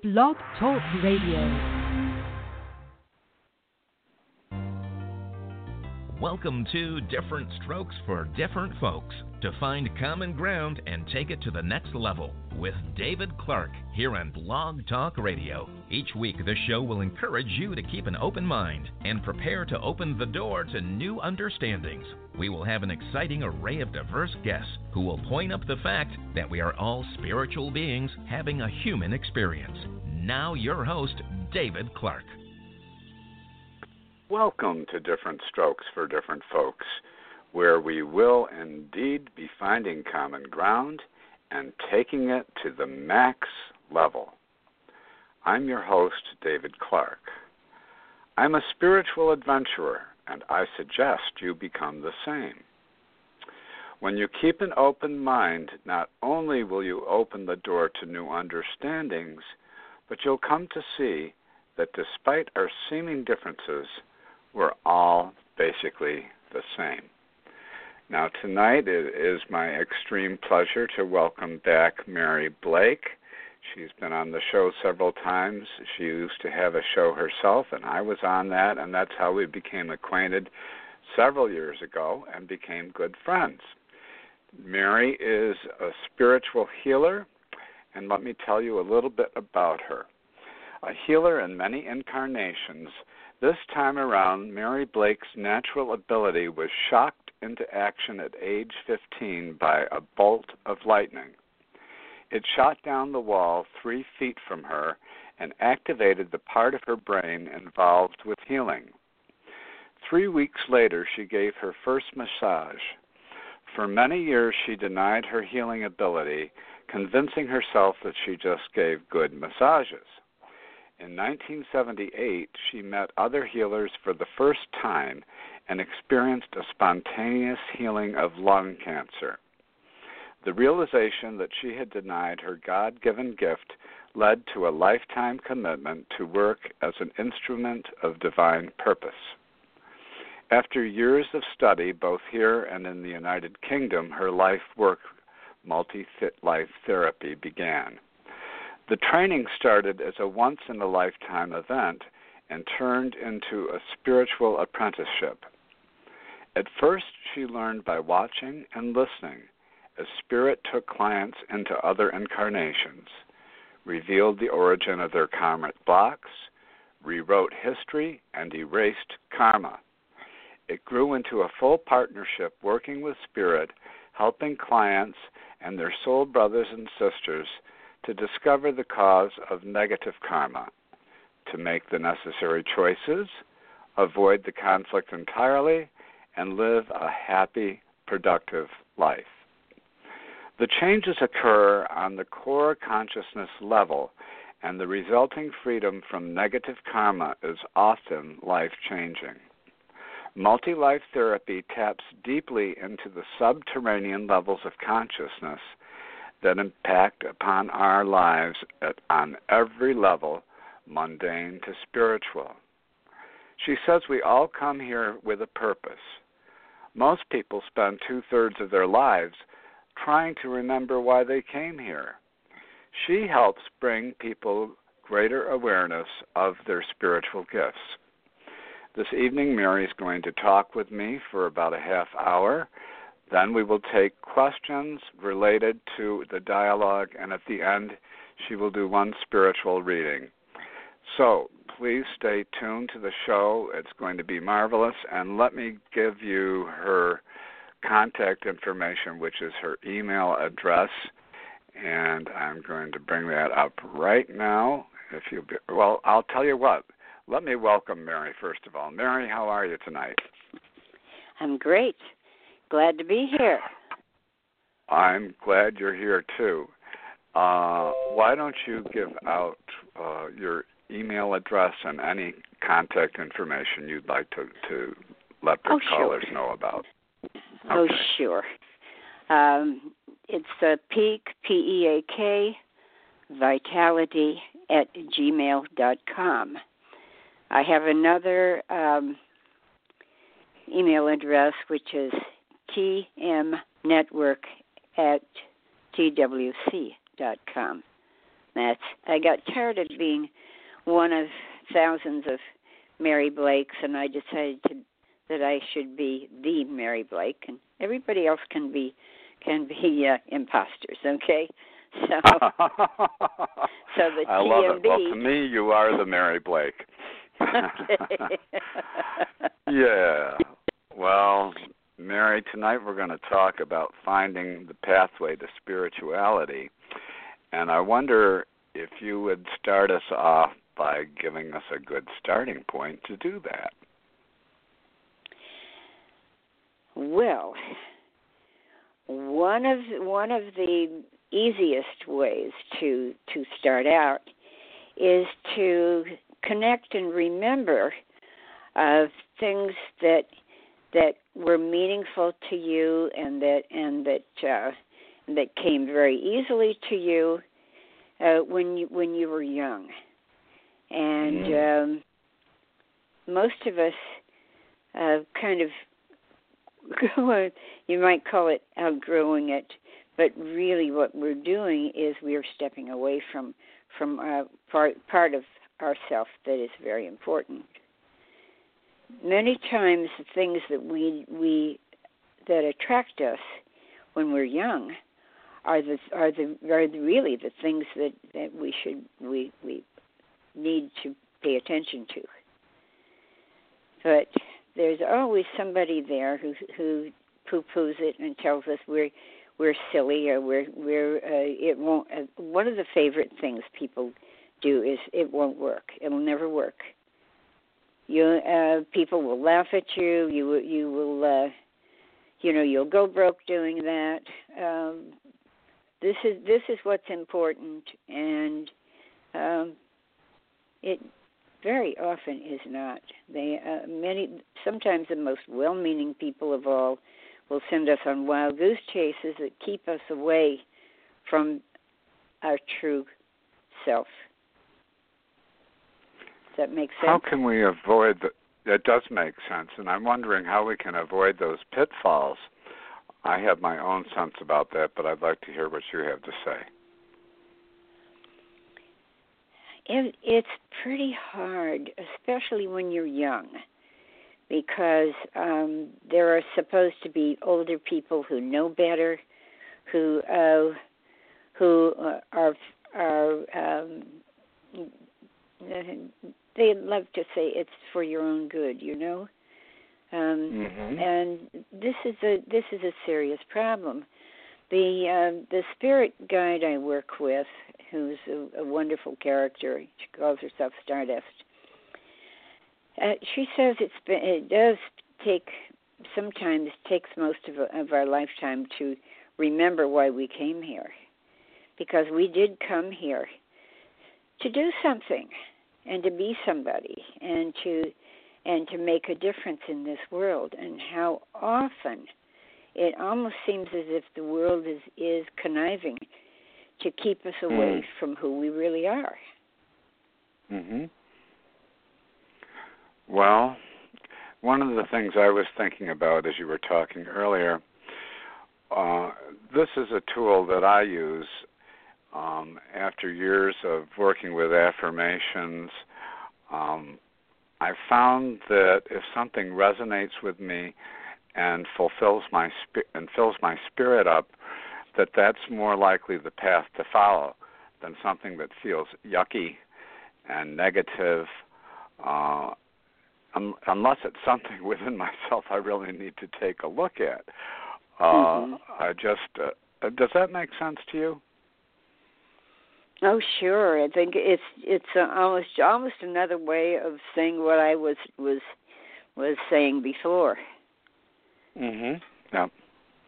Blog Talk Radio. Welcome to Different Strokes for Different Folks, to find common ground and take it to the next level with David Clark here on Blog Talk Radio. Each week, this show will encourage you to keep an open mind and prepare to open the door to new understandings. We will have an exciting array of diverse guests who will point up the fact that we are all spiritual beings having a human experience. Now, your host, David Clark. Welcome to Different Strokes for Different Folks, where we will indeed be finding common ground and taking it to the max level. I'm your host, David Clark. I'm a spiritual adventurer, and I suggest you become the same. When you keep an open mind, not only will you open the door to new understandings, but you'll come to see that despite our seeming differences, we're all basically the same. Now, tonight it is my extreme pleasure to welcome back Mary Blake. She's been on the show several times. She used to have a show herself, and I was on that, and that's how we became acquainted several years ago and became good friends. Mary is a spiritual healer, and let me tell you a little bit about her. A healer in many incarnations, this time around, Mary Blake's natural ability was shocked into action at age 15 by a bolt of lightning. It shot down the wall 3 feet from her and activated the part of her brain involved with healing. 3 weeks later, she gave her first massage. For many years, she denied her healing ability, convincing herself that she just gave good massages. In 1978, she met other healers for the first time and experienced a spontaneous healing of lung cancer. The realization that she had denied her God-given gift led to a lifetime commitment to work as an instrument of divine purpose. After years of study, both here and in the United Kingdom, her life-work multi-life therapy began. The training started as a once-in-a-lifetime event and turned into a spiritual apprenticeship. At first, she learned by watching and listening as Spirit took clients into other incarnations, revealed the origin of their karmic blocks, rewrote history, and erased karma. It grew into a full partnership working with Spirit, helping clients and their soul brothers and sisters to discover the cause of negative karma, to make the necessary choices, avoid the conflict entirely, and live a happy, productive life. The changes occur on the core consciousness level, and the resulting freedom from negative karma is often life-changing. Multi-life therapy taps deeply into the subterranean levels of consciousness that impact upon our lives on every level, mundane to spiritual. She says we all come here with a purpose. Most people spend 2/3 of their lives trying to remember why they came here. She helps bring people greater awareness of their spiritual gifts. This evening, Mary's going to talk with me for about a half hour. Then we will take questions related to the dialogue, and at the end, she will do one spiritual reading. So please stay tuned to the show. It's going to be marvelous. And let me give you her contact information, which is her email address. And I'm going to bring that up right now. Well, I'll tell you what. Let me welcome Mary, first of all. Mary, how are you tonight? I'm great. Glad to be here. I'm glad you're here, too. Why don't you give out your email address and any contact information you'd like to let the callers know about? Oh, Okay. sure. It's Peak, P-E-A-K, vitality @gmail.com. I have another email address, which is tmnetwork@twc.com. I got tired of being one of thousands of Mary Blakes, and I decided that I should be the Mary Blake, and everybody else can be imposters. Okay, so the I TMB. love it. Well, to me, you are the Mary Blake. Okay. Yeah. Well, Mary, tonight we're going to talk about finding the pathway to spirituality. And I wonder if you would start us off by giving us a good starting point to do that. Well, one of the easiest ways to start out is to connect and remember things that were meaningful to you and that came very easily to you when you were young. And most of us kind of you might call it outgrowing it, but really what we're doing is we are stepping away from part of ourself that is very important. Many times the things that attract us when we're young are really the things that we need to pay attention to. But there's always somebody there who poo-poos it and tells us we're silly or it won't. One of the favorite things people do is it won't work. It'll never work. People will laugh at you. You will you'll go broke doing that. This is what's important, and it very often is not. Sometimes the most well-meaning people of all will send us on wild goose chases that keep us away from our true self. Does that make sense? How can we avoid that does make sense, and I'm wondering how we can avoid those pitfalls. I have my own sense about that, but I'd like to hear what you have to say. It's pretty hard, especially when you're young, because there are supposed to be older people who know better, who are they love to say it's for your own good, and this is a serious problem. The spirit guide I work with, who's a wonderful character, she calls herself Stardust. She says it does sometimes takes most of our lifetime to remember why we came here, because we did come here to do something and to be somebody and to make a difference in this world. And how often it almost seems as if the world is conniving to keep us away from who we really are. Well, one of the things I was thinking about as you were talking earlier, this is a tool that I use after years of working with affirmations. I found that if something resonates with me and fills my spirit up, that's more likely the path to follow than something that feels yucky and negative, unless it's something within myself I really need to take a look at. Does that make sense to you? Oh, sure. I think it's almost another way of saying what I was saying before. Yeah.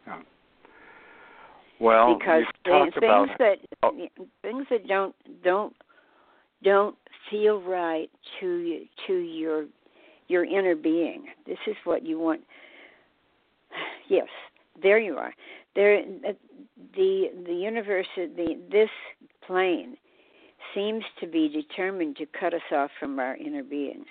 Well, because things that don't feel right to your inner being. This is what you want. Yes, there you are. There, the universe, this plane seems to be determined to cut us off from our inner being.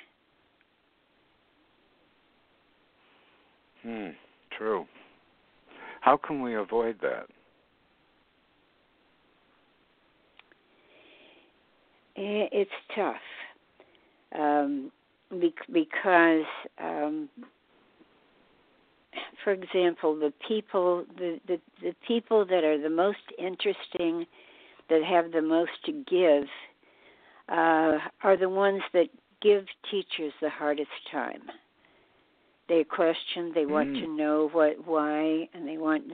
True. How can we avoid that? it's tough because, for example, the people that are the most interesting, that have the most to give, are the ones that give teachers the hardest time. They question. They want to know why, and they want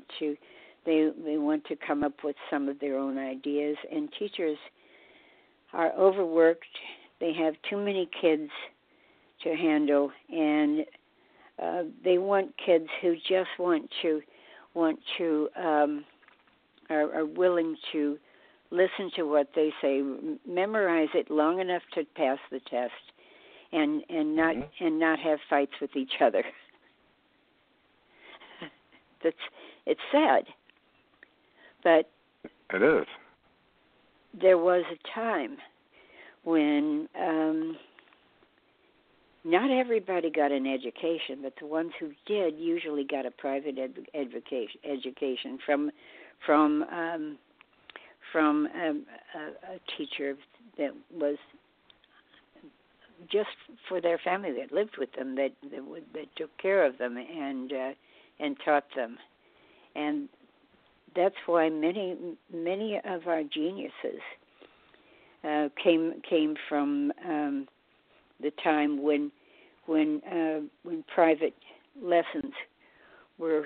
to come up with some of their own ideas. And teachers are overworked. They have too many kids to handle, and they want kids who just are willing to listen to what they say, memorize it long enough to pass the test, and not have fights with each other. It's sad, but it is. There was a time when not everybody got an education, but the ones who did usually got a private education from a teacher that was just for their family, that lived with them, that took care of them and taught them. And that's why many of our geniuses came from the time when private lessons were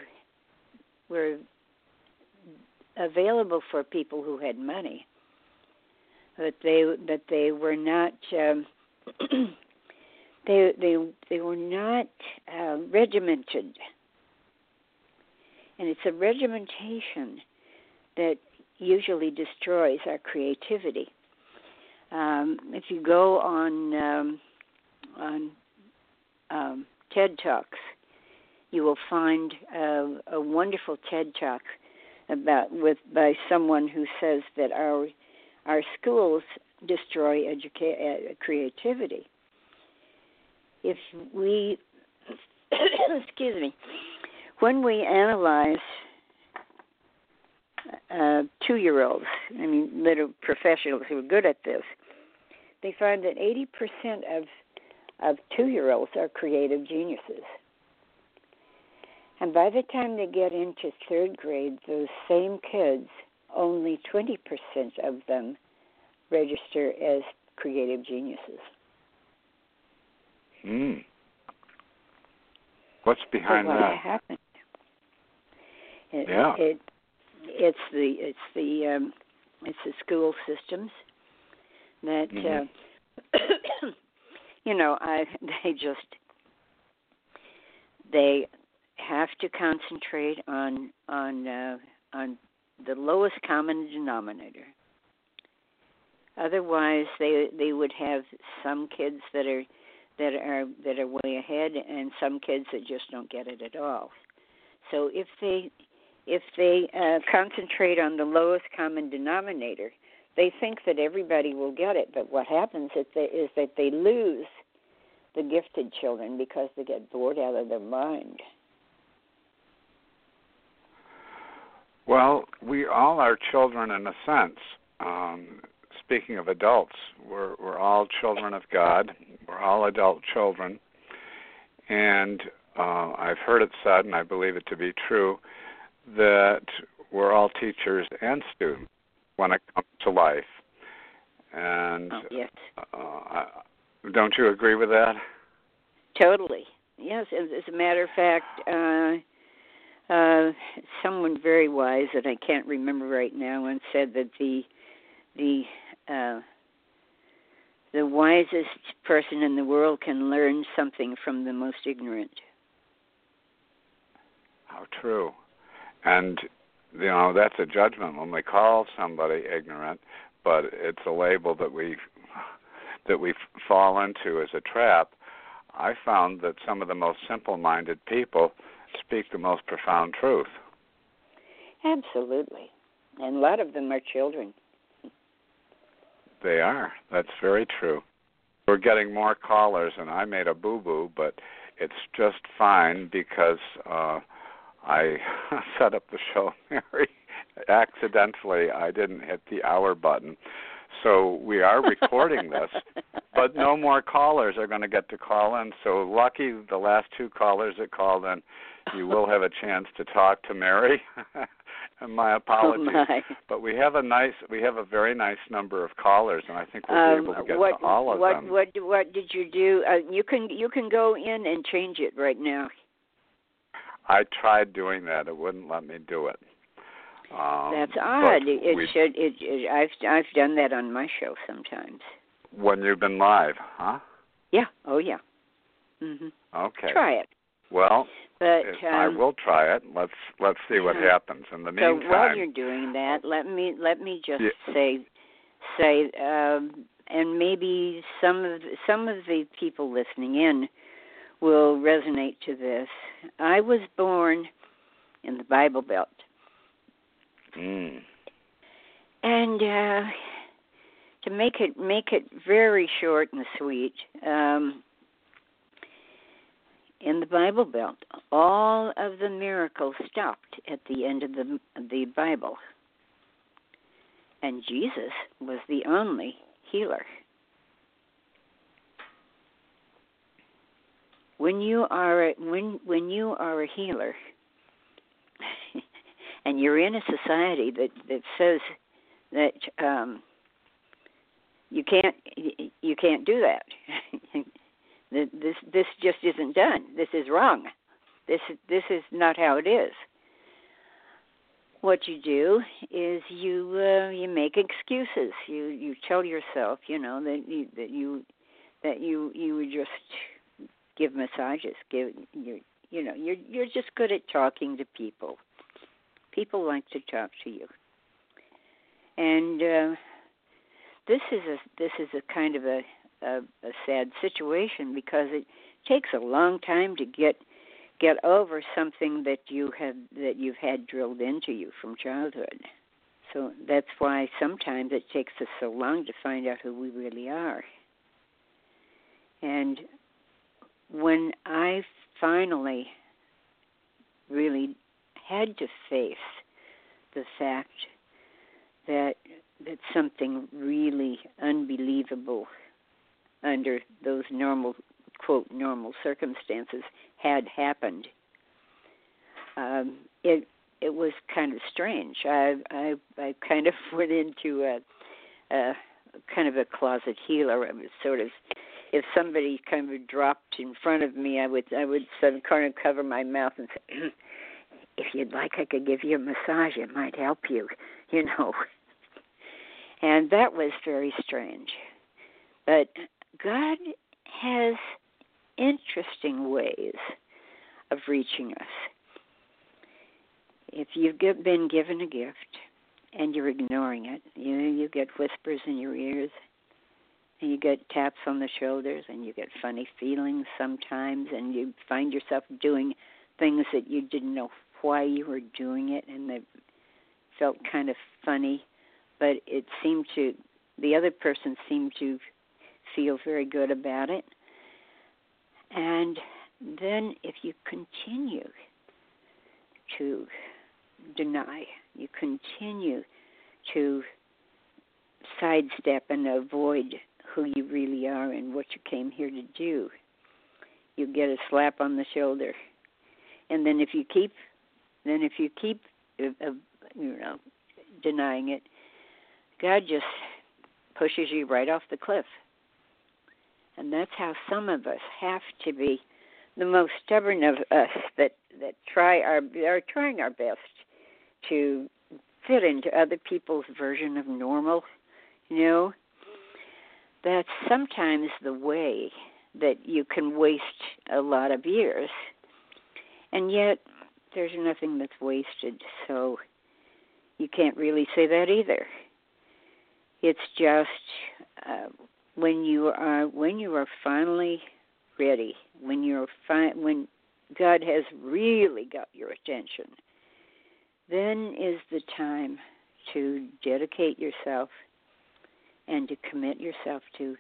available for people who had money, but they were not they were not regimented. And it's a regimentation that usually destroys our creativity. If you go on TED Talks, you will find a wonderful TED Talk by someone who says that our schools destroy creativity. If we, excuse me, when we analyze 2-year-olds, I mean, little professionals who are good at this, they find that 80% of 2-year-olds are creative geniuses. And by the time they get into 3rd grade, those same kids, only 20% of them register as creative geniuses. What's behind so that? What happened? It's the school systems that they have to concentrate on the lowest common denominator. Otherwise, they would have some kids that are way ahead, and some kids that just don't get it at all. So if they concentrate on the lowest common denominator, they think that everybody will get it. But what happens is that they lose the gifted children because they get bored out of their mind. Well, we all are children in a sense. Speaking of adults, we're all children of God. We're all adult children. And I've heard it said, and I believe it to be true, that we're all teachers and students when it comes to life. And yes. Don't you agree with that? Totally. Yes. As a matter of fact, someone very wise that I can't remember right now once said that the wisest person in the world can learn something from the most ignorant. How true. And, that's a judgment when we call somebody ignorant, but it's a label that we fall into as a trap. I found that some of the most simple-minded people speak the most profound truth. Absolutely. And a lot of them are children. They are. That's very true. We're getting more callers, and I made a boo-boo, but it's just fine because I set up the show very accidentally. I didn't hit the hour button. So we are recording this, but no more callers are going to get to call in. So lucky the last 2 callers that called in, you will have a chance to talk to Mary. And my apologies. Oh my. But we have a very nice number of callers, and I think we'll be able to get to all of them. What did you do? You can go in and change it right now. I tried doing that. It wouldn't let me do it. That's odd. I've done that on my show sometimes. When you've been live, huh? Yeah. Oh yeah. Mhm. Okay. Try it. Well, but I will try it. Let's see what happens. In the meantime, so while you're doing that, let me just say, and maybe some of the people listening in will resonate to this. I was born in the Bible Belt. And to make it very short and sweet, in the Bible Belt, all of the miracles stopped at the end of the Bible, and Jesus was the only healer. When you are a healer, and you're in a society that says that you can't do that. This just isn't done. This is wrong. This is not how it is. What you do is you make excuses. You tell yourself, that you would just give massages. You're just good at talking to people. People like to talk to you, and this is a kind of a sad situation because it takes a long time to get over something that you've had drilled into you from childhood. So that's why sometimes it takes us so long to find out who we really are. And when I finally really had to face the fact that something really unbelievable under those normal, quote, normal circumstances had happened, it was kind of strange. I kind of went into a kind of a closet healer. I was sort of, if somebody kind of dropped in front of me, I would sort of kind of cover my mouth and say, if you'd like, I could give you a massage. It might help you, And that was very strange. But God has interesting ways of reaching us. If you've been given a gift and you're ignoring it, you get whispers in your ears, and you get taps on the shoulders, and you get funny feelings sometimes, and you find yourself doing things that you didn't know why you were doing it, and they felt kind of funny, but the other person seemed to feel very good about it. And then if you continue to deny, you continue to sidestep and avoid who you really are and what you came here to do, you get a slap on the shoulder. And then if you keep denying it, God just pushes you right off the cliff. And that's how some of us have to be, the most stubborn of us that are trying our best to fit into other people's version of normal. That's sometimes the way that you can waste a lot of years. And yet there's nothing that's wasted, so you can't really say that either. It's just when you are finally ready, when God has really got your attention, then is the time to dedicate yourself and to commit yourself to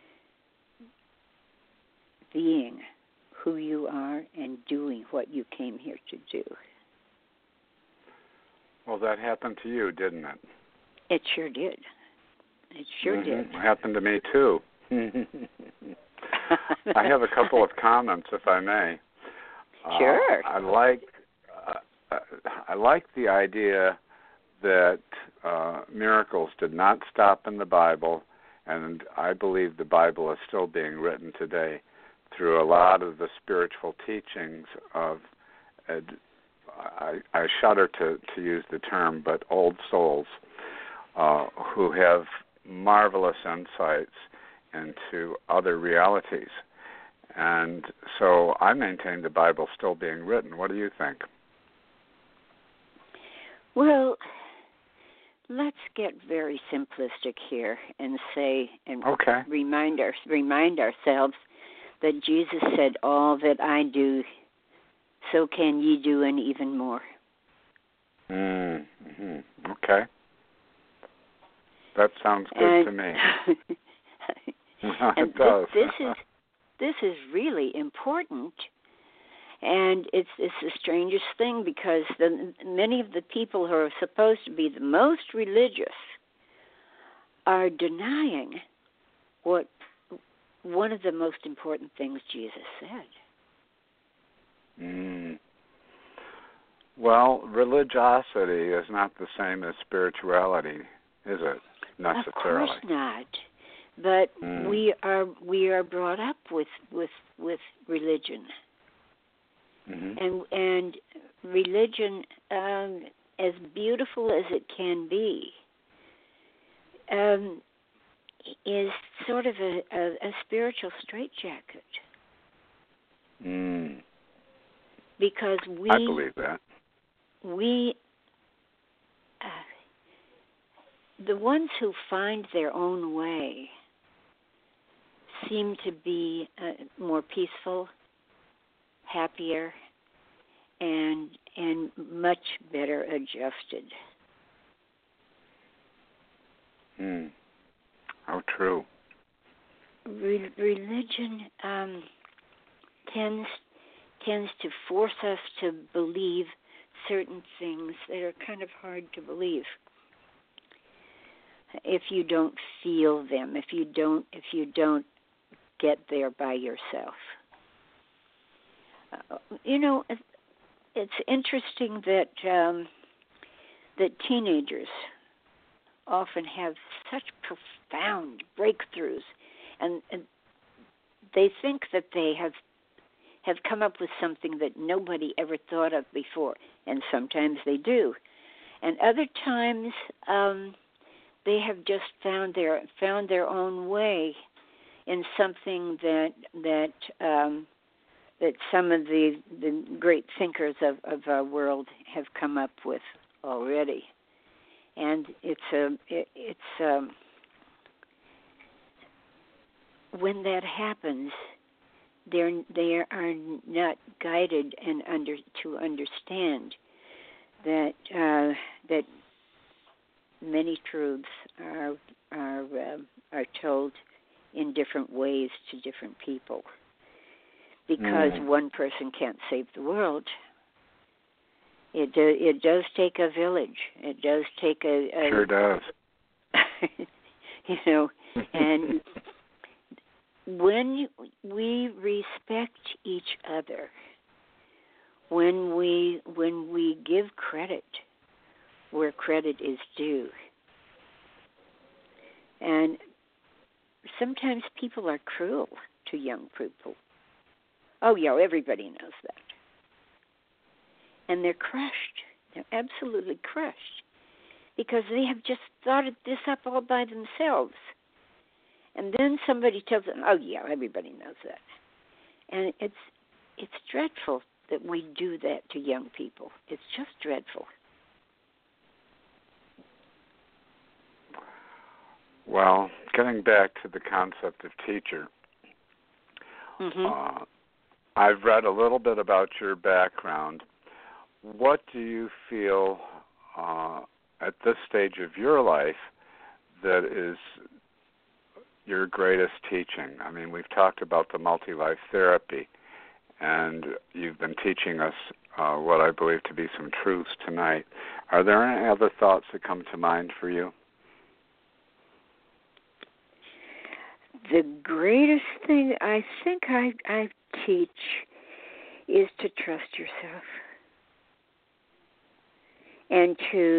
being who you are and doing what you came here to do. Well, that happened to you, didn't it? It sure did. It sure did. Happened to me too. I have a couple of comments, if I may. Sure. I like the idea that miracles did not stop in the Bible, and I believe the Bible is still being written today through a lot of the spiritual teachings of, I shudder to use the term, but old souls who have marvelous insights into other realities. And so I maintain the Bible's still being written. What do you think? Well, let's get very simplistic here and say, and remind ourselves that Jesus said, "All that I do, so can ye do, and even more." Mm-hmm. Okay. That sounds good to me. It does. This is really important, and it's the strangest thing, because many of the people who are supposed to be the most religious are denying what one of the most important things Jesus said. Well, religiosity is not the same as spirituality, is it? Necessarily. Of course not. But we are brought up with religion, and religion, as beautiful as it can be, is sort of a spiritual straitjacket. Because I believe that. The ones who find their own way seem to be more peaceful, happier, and much better adjusted. How true. Religion tends to force us to believe certain things that are kind of hard to believe if you don't feel them, if you don't get there by yourself. It's interesting that teenagers often have such profound breakthroughs, and they think that they have come up with something that nobody ever thought of before, and sometimes they do, and other times they have just found their own way in something that some of the great thinkers of our world have come up with already. And it's when that happens, they are not guided and to understand that many truths are told in different ways to different people, because one person can't save the world. It does take a village. It does take a sure does. And when we respect each other, when we give credit where credit is due, and sometimes people are cruel to young people. Oh yeah, everybody knows that. And they're crushed. They're absolutely crushed because they have just thought this up all by themselves. And then somebody tells them, oh yeah, everybody knows that. And it's dreadful that we do that to young people. It's just dreadful. Well, getting back to the concept of teacher, I've read a little bit about your background. What do you feel at this stage of your life that is your greatest teaching? I mean, we've talked about the multi-life therapy, and you've been teaching us what I believe to be some truths tonight. Are there any other thoughts that come to mind for you? the greatest thing I think I teach is to trust yourself, and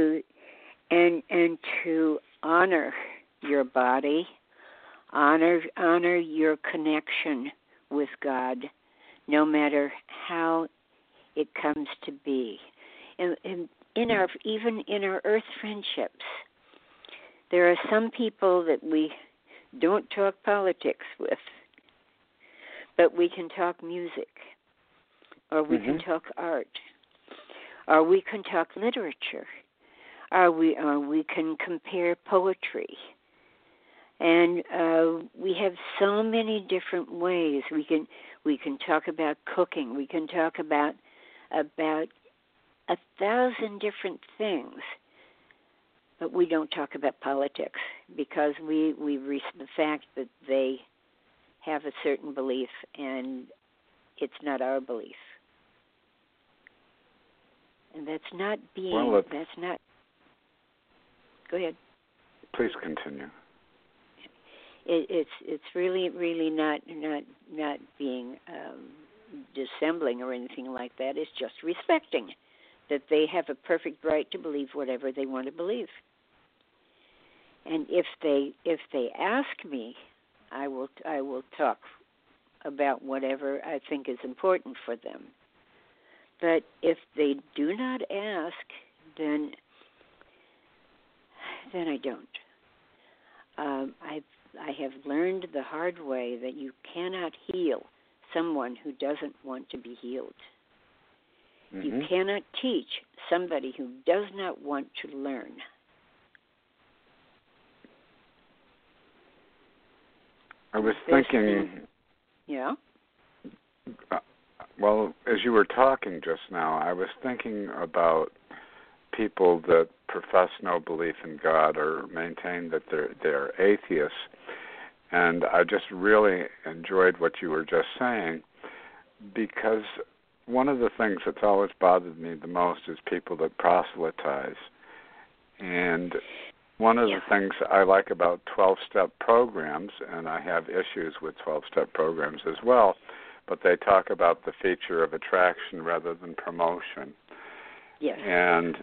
to honor your body, honor your connection with God, no matter how it comes to be. And even in our earth friendships, there are some people that we don't talk politics with, but we can talk music, or we can talk art, or we can talk literature, or we can compare poetry. And we have so many different ways. We can talk about cooking. We can talk about 1,000 different things. But we don't talk about politics because we reach the fact that they have a certain belief and it's not our belief. And that's not being. Well, that's not. Go ahead. Please continue. It's really not being dissembling or anything like that. It's just respecting that they have a perfect right to believe whatever they want to believe. And if they ask me, I will talk about whatever I think is important for them. But if they do not ask, then I don't. I have learned the hard way that you cannot heal someone who doesn't want to be healed. You cannot teach somebody who does not want to learn. I was thinking... Yeah? Well, as you were talking just now, I was thinking about people that profess no belief in God or maintain that they're atheists. And I just really enjoyed what you were just saying, because one of the things that's always bothered me the most is people that proselytize. And one of the things I like about 12-step programs, and I have issues with 12-step programs as well, but they talk about the feature of attraction rather than promotion. Yes. And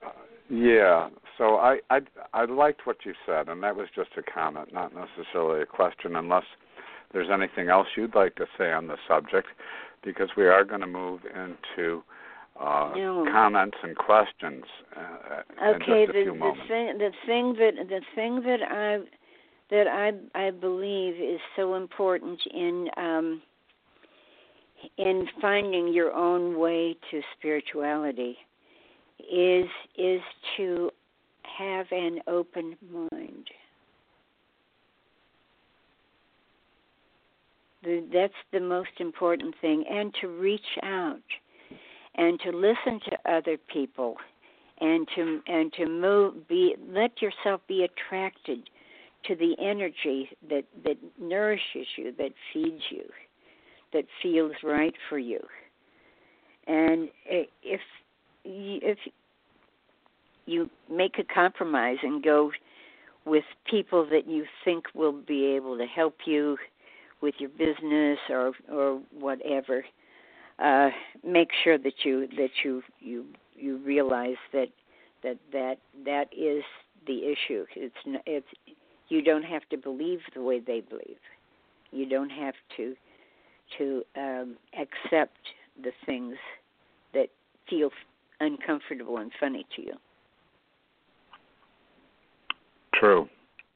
so I liked what you said, and that was just a comment, not necessarily a question, unless there's anything else you'd like to say on the subject, because we are going to move into comments and questions in just a few moments. The thing that I believe is so important in finding your own way to spirituality is to have an open mind. That's the most important thing, and to reach out and to listen to other people and to let yourself be attracted to the energy that nourishes you, that feeds you, that feels right for you. And if you make a compromise and go with people that you think will be able to help you with your business or whatever, make sure that you realize that is the issue. It's you don't have to believe the way they believe. You don't have to accept the things that feel uncomfortable and funny to you. True.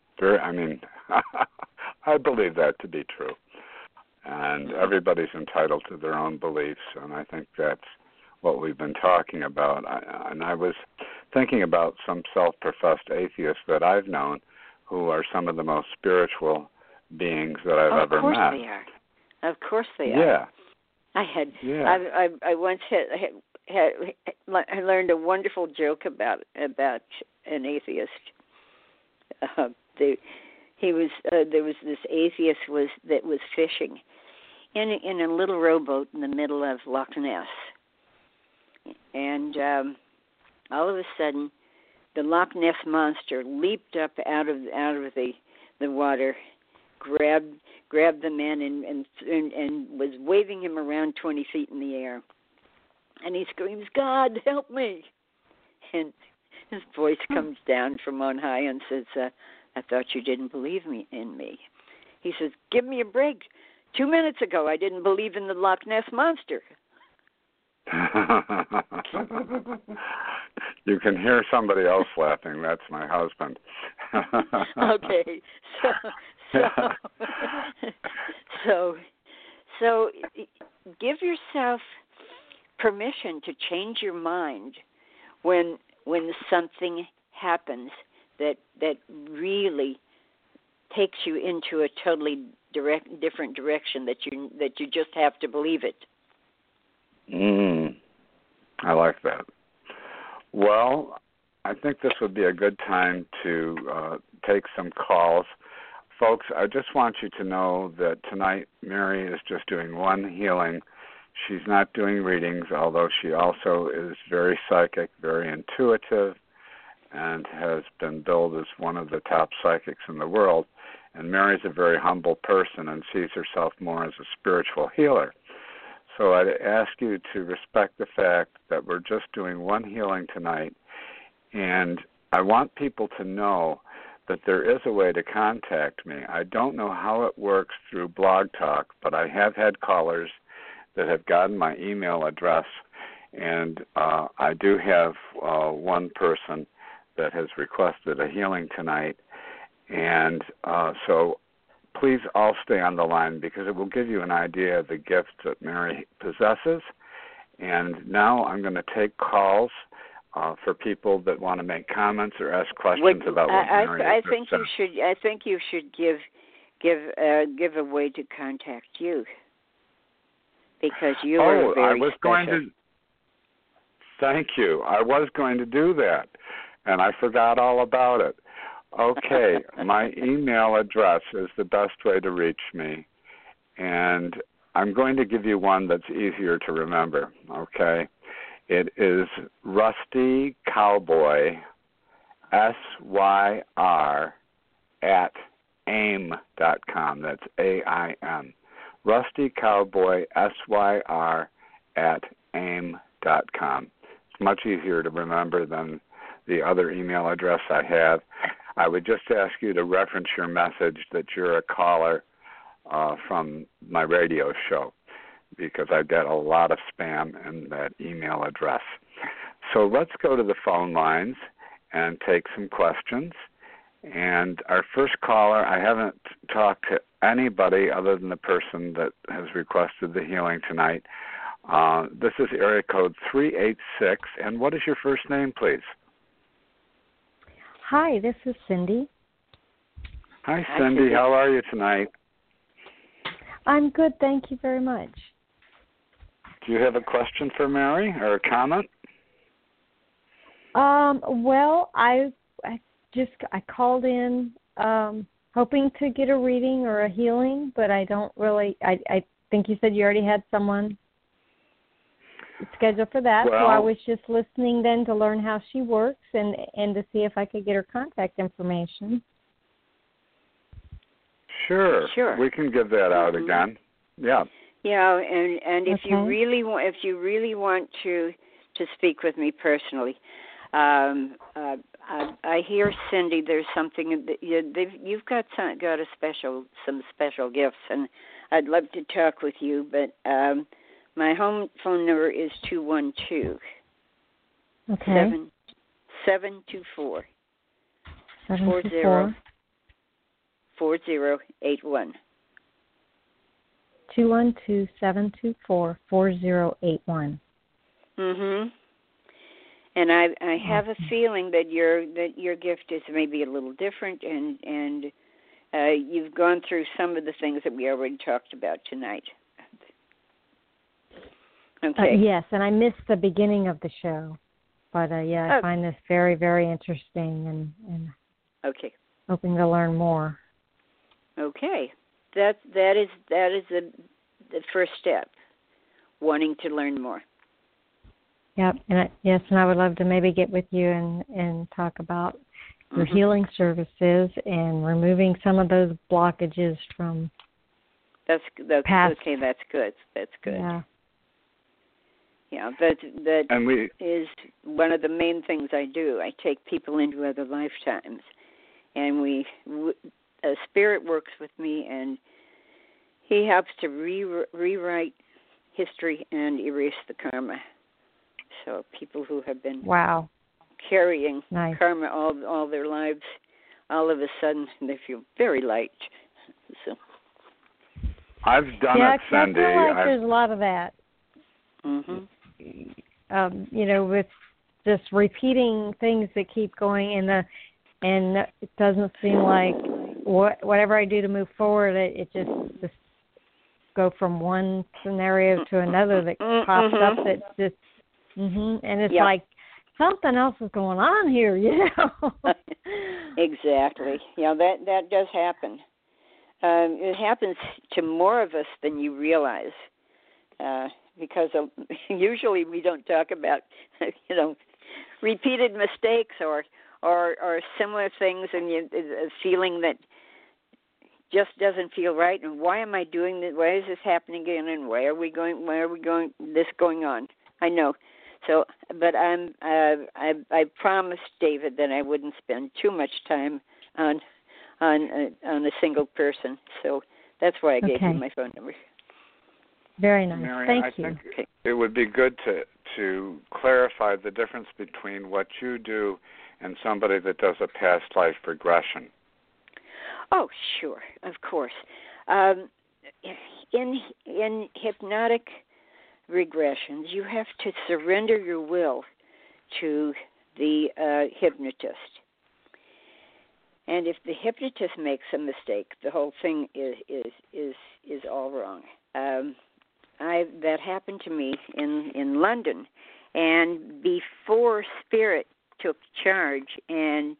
I believe that to be true. And everybody's entitled to their own beliefs, and I think that's what we've been talking about. And I was thinking about some self-professed atheists that I've known who are some of the most spiritual beings that I've ever met. Of course they are. Of course they are. Yeah. I once I learned a wonderful joke about an atheist. There was this atheist that was fishing in a little rowboat in the middle of Loch Ness, and all of a sudden, the Loch Ness monster leaped up out of the water grabbed the man and was waving him around 20 feet in the air. And he screams, "God, help me!" And his voice comes down from on high and says, "I thought you didn't believe in me." He says, "Give me a break. 2 minutes ago, I didn't believe in the Loch Ness Monster." You can hear somebody else laughing. That's my husband. Okay, so give yourself permission to change your mind when something happens that really takes you into a totally different direction, that you just have to believe it. I like that. Well, I think this would be a good time to take some calls. Folks, I just want you to know that tonight Mary is just doing one healing. She's not doing readings, although she also is very psychic, very intuitive, and has been billed as one of the top psychics in the world. And Mary's a very humble person and sees herself more as a spiritual healer. So I'd ask you to respect the fact that we're just doing one healing tonight, and I want people to know that there is a way to contact me. I don't know how it works through Blog Talk, but I have had callers that have gotten my email address, and I do have one person that has requested a healing tonight, and so please all stay on the line because it will give you an idea of the gifts that Mary possesses. And now I'm going to take calls for people that want to make comments or ask questions about what Mary has said. I think you should give a way to contact you, because you are very special. Thank you. I was going to do that, and I forgot all about it. Okay, my email address is the best way to reach me, and I'm going to give you one that's easier to remember, okay? It is Rusty Cowboy, SYR, at AIM.com. That's AIM. Rusty Cowboy, SYR, at AIM.com. It's much easier to remember than the other email address I have. I would just ask you to reference your message that you're a caller from my radio show, because I get a lot of spam in that email address. So let's go to the phone lines and take some questions. And our first caller, I haven't talked to anybody other than the person that has requested the healing tonight. This is area code 386. And what is your first name, please? Hi, this is Cindy. Hi, Cindy. How are you tonight? I'm good, thank you very much. Do you have a question for Mary or a comment? Well, I called in hoping to get a reading or a healing, but I don't really. I think you said you already had someone scheduled for that, well, so I was just listening then to learn how she works and to see if I could get her contact information. Sure. We can give that out again. Yeah. Yeah, and if you really want to speak with me personally, I hear, Cindy, there's something that you've got some special gifts, and I'd love to talk with you, but my home phone number is 212 724 4081. 212-724-4081. Mhm. And I have a feeling that your gift is maybe a little different, and you've gone through some of the things that we already talked about tonight. Okay. Yes, and I missed the beginning of the show, but I find this very, very interesting, and okay, hoping to learn more. Okay, that is the first step, wanting to learn more. Yep, and I would love to maybe get with you and talk about your healing services and removing some of those blockages from that's past. Okay. That's good. Yeah. Yeah, that and we is one of the main things I do. I take people into other lifetimes, and a spirit works with me, and he helps to rewrite history and erase the karma. So people who have been carrying karma all their lives, all of a sudden they feel very light. So I've done it, Cindy. I feel like there's a lot of that. Mm-hmm. With just repeating things that keep going, and it doesn't seem like whatever I do to move forward, it just go from one scenario to another that pops up that just, and it's like something else is going on here, Exactly. Yeah, that does happen. It happens to more of us than you realize. Because usually we don't talk about, repeated mistakes or similar things, and a feeling that just doesn't feel right. And why am I doing this? Why is this happening again? And why are we going? This going on? I know. So, but I promised David that I wouldn't spend too much time on a single person. So that's why I gave you my phone number. Very nice. Mary, Thank you. I think it would be good to clarify the difference between what you do and somebody that does a past life regression. Oh, sure, of course. In hypnotic regressions, you have to surrender your will to the hypnotist. And if the hypnotist makes a mistake, the whole thing is all wrong. That happened to me in London, and before Spirit took charge and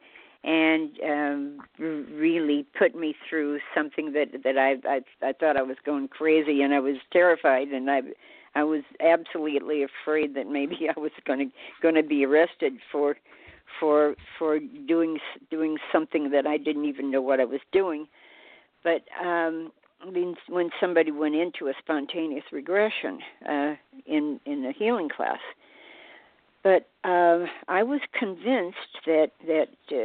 really put me through something that I thought I was going crazy, and I was terrified, and I was absolutely afraid that maybe I was going to be arrested for doing something that I didn't even know what I was doing. But when somebody went into a spontaneous regression in a healing class, but I was convinced that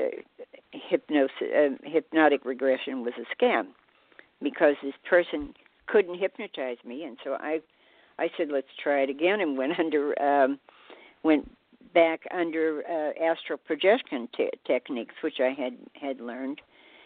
hypnotic regression was a scam, because this person couldn't hypnotize me, and so I said, let's try it again, and went back under astral projection techniques, which I had learned,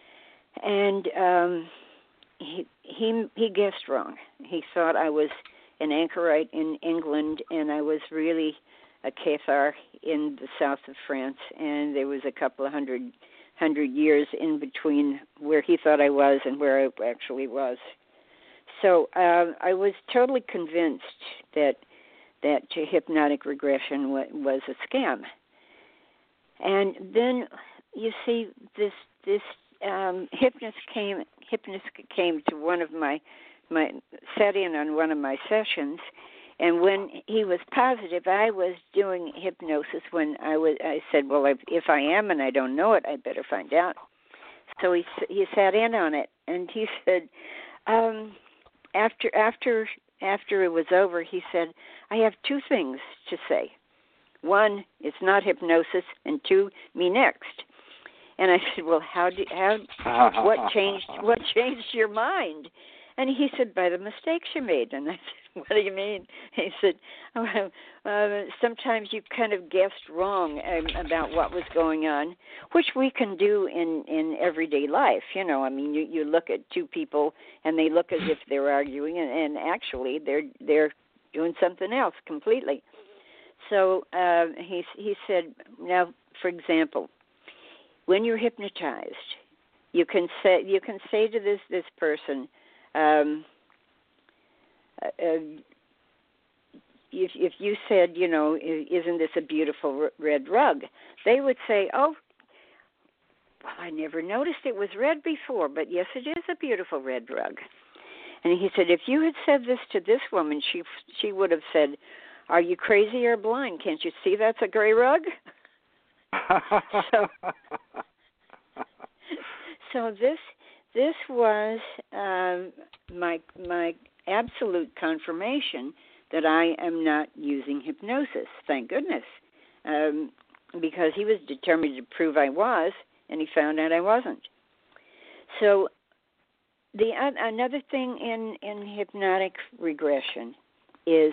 and he guessed wrong. He thought I was an anchorite in England, and I was really a Cathar in the south of France, and there was a couple of hundred years in between where he thought I was and where I actually was. So I was totally convinced that hypnotic regression was a scam. And then, you see, this hypnotist came to one of my sat in on one of my sessions, and when he was positive I was doing hypnosis, when I said, well, if I am and I don't know it, I better find out. So he sat in on it, and he said, after it was over, he said, I have two things to say. One, it's not hypnosis, and two, me next. And I said, well, what changed your mind? And he said, by the mistakes you made. And I said, what do you mean? He said, sometimes you kind of guessed wrong about what was going on, which we can do in everyday life. I mean, you look at two people and they look as if they're arguing, and actually they're doing something else completely. So he said, now, for example, when you're hypnotized, you can say to this person, if you said, isn't this a beautiful red rug? They would say, oh, well, I never noticed it was red before, but yes, it is a beautiful red rug. And he said, if you had said this to this woman, she would have said, are you crazy or blind? Can't you see that's a gray rug? So this was my absolute confirmation that I am not using hypnosis. Thank goodness, because he was determined to prove I was, and he found out I wasn't. So another thing in hypnotic regression is,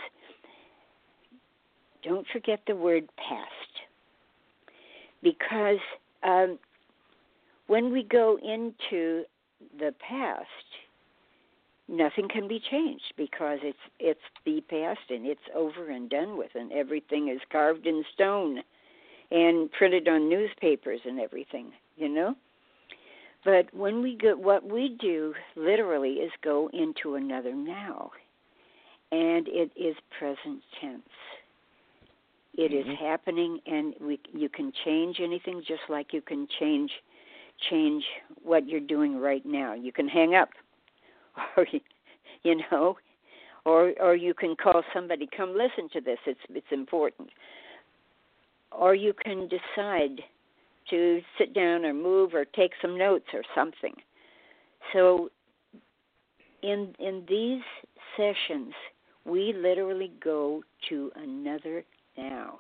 don't forget the word past, because when we go into the past, nothing can be changed, because it's the past and it's over and done with, and everything is carved in stone and printed on newspapers and everything, you know. But when we go, what we do literally is go into another now, and it is present tense. It is happening, and you can change anything, just like you can change what you're doing right now. You can hang up, or you know, or you can call somebody, come listen to this. It's important. Or you can decide to sit down or move or take some notes or something. So in these sessions, we literally go to another now.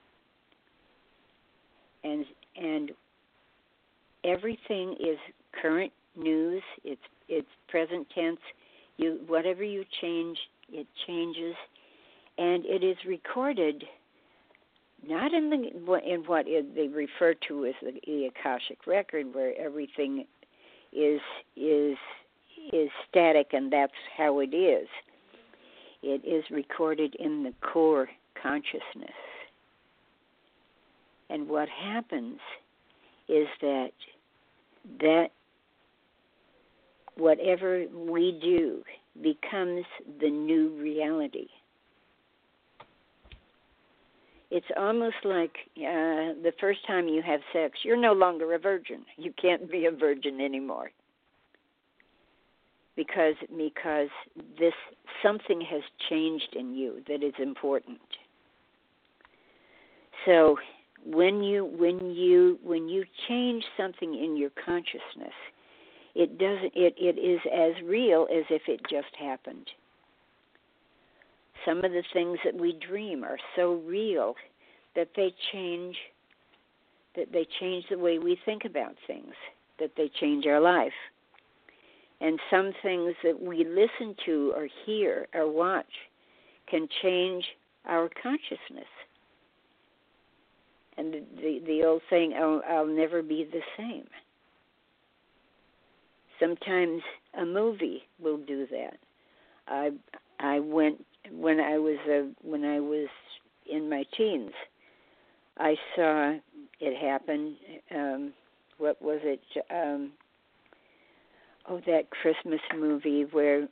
And everything is current news. It's present tense. Whatever you change, it changes, and it is recorded. Not in what they refer to as the Akashic record, where everything is static, and that's how it is. It is recorded in the core consciousness. And what happens is that whatever we do becomes the new reality. It's almost like the first time you have sex, you're no longer a virgin. You can't be a virgin anymore. Because this something has changed in you that is important. So when you change something in your consciousness, it is as real as if it just happened. Some of the things that we dream are so real that they change the way we think about things, that they change our life. And some things that we listen to or hear or watch can change our consciousness. And the old saying, I'll never be the same. Sometimes a movie will do that. I went when I was in my teens. I saw it happen. What was it? That Christmas movie where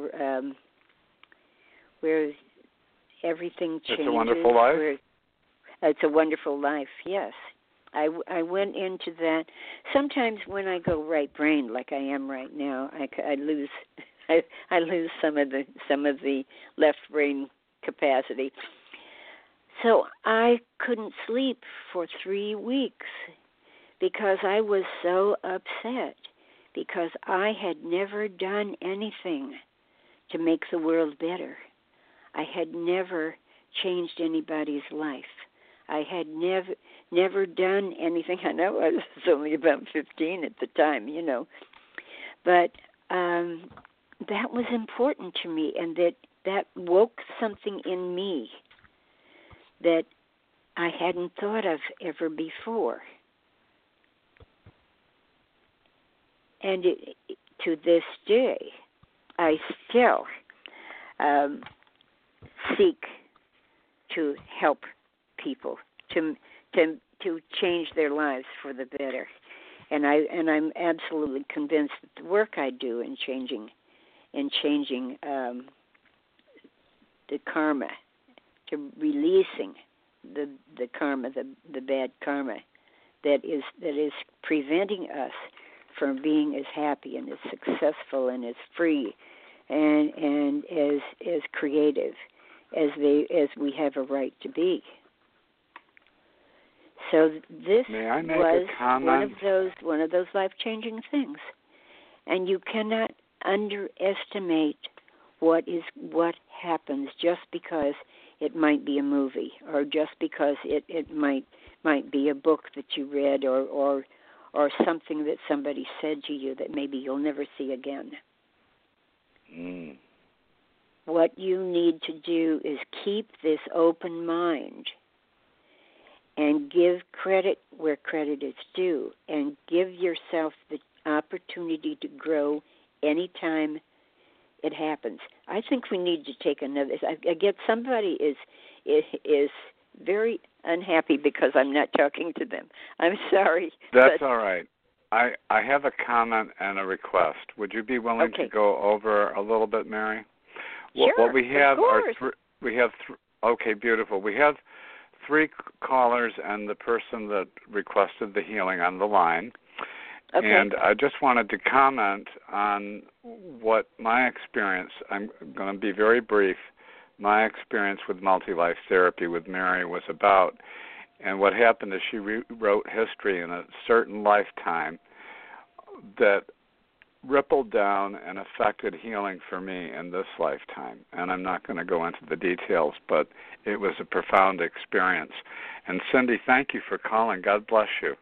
everything changes. It's a Wonderful Life. It's a Wonderful Life. Yes, I went into that. Sometimes when I go right brain, like I am right now, I lose. I lose some of the left brain capacity. So I couldn't sleep for 3 weeks because I was so upset, because I had never done anything to make the world better. I had never changed anybody's life. I had never done anything. I know I was only about 15 at the time, you know. But that was important to me, and that woke something in me that I hadn't thought of ever before. And to this day, I still seek to help people to change their lives for the better, and I'm absolutely convinced that the work I do in changing the karma, to releasing the karma, the bad karma that is preventing us from being as happy and as successful and as free and as creative as we have a right to be. So this May I make was a comment? one of those life-changing things, and you cannot underestimate what happens just because it might be a movie, or just because it might be a book that you read, or something that somebody said to you that maybe you'll never see again. Mm. What you need to do is keep this open mind and give credit where credit is due, and give yourself the opportunity to grow anytime it happens. I think we need to take another. I get somebody is very unhappy because I'm not talking to them. I'm sorry. That's all right. I have a comment and a request. Would you be willing to go over a little bit, Mary? Sure. What we have of course. Okay, beautiful. We have 3 callers and the person that requested the healing on the line. Okay. And I just wanted to comment on what my experience, I'm going to be very brief, my experience with multi-life therapy with Mary was about. And what happened is she rewrote history in a certain lifetime that rippled down and affected healing for me in this lifetime. And I'm not going to go into the details, but it was a profound experience. And Cindy, thank you for calling. God bless you.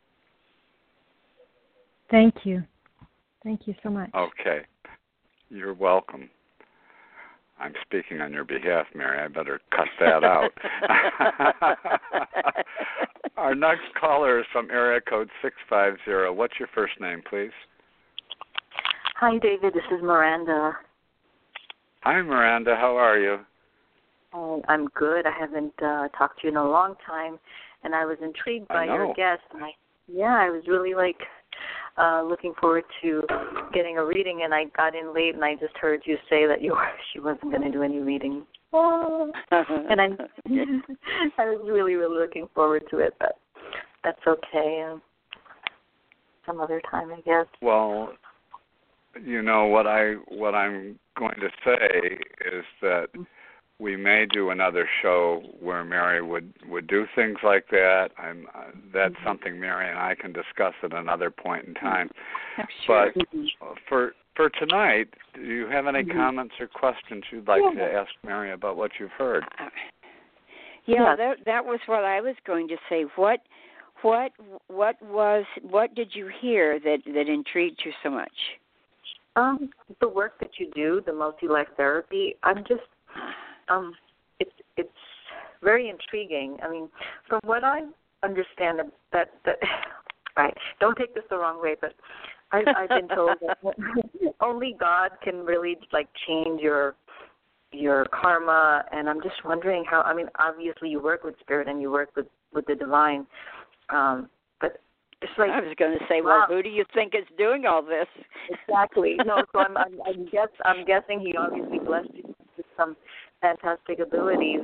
Thank you. Thank you so much. Okay. You're welcome. I'm speaking on your behalf, Mary. I better cut that out. Our next caller is from area code 650. What's your first name, please? Hi, David. This is Miranda. Hi, Miranda. How are you? I'm good. I haven't talked to you in a long time, and I was intrigued by your guest. And I was really looking forward to getting a reading, and I got in late, and I just heard you say that she wasn't going to do any reading. And I was really, really looking forward to it, but that's okay. Some other time, I guess. Well, you know what I'm going to say is that we may do another show where Mary would do things like that. That's something Mary and I can discuss at another point in time. Sure. But for tonight, do you have any comments or questions you'd like to ask Mary about what you've heard? That was what I was going to say. What did you hear that intrigued you so much? The work that you do, the multi-life therapy, I'm just it's very intriguing. I mean, from what I understand, that right, don't take this the wrong way, but I've been told that only God can really change your karma, and I'm just wondering how. I mean, obviously you work with spirit and you work with the divine, but it's like I was going to say, well, who do you think is doing all this? Exactly. No, so I'm guessing he obviously blessed you with some fantastic abilities.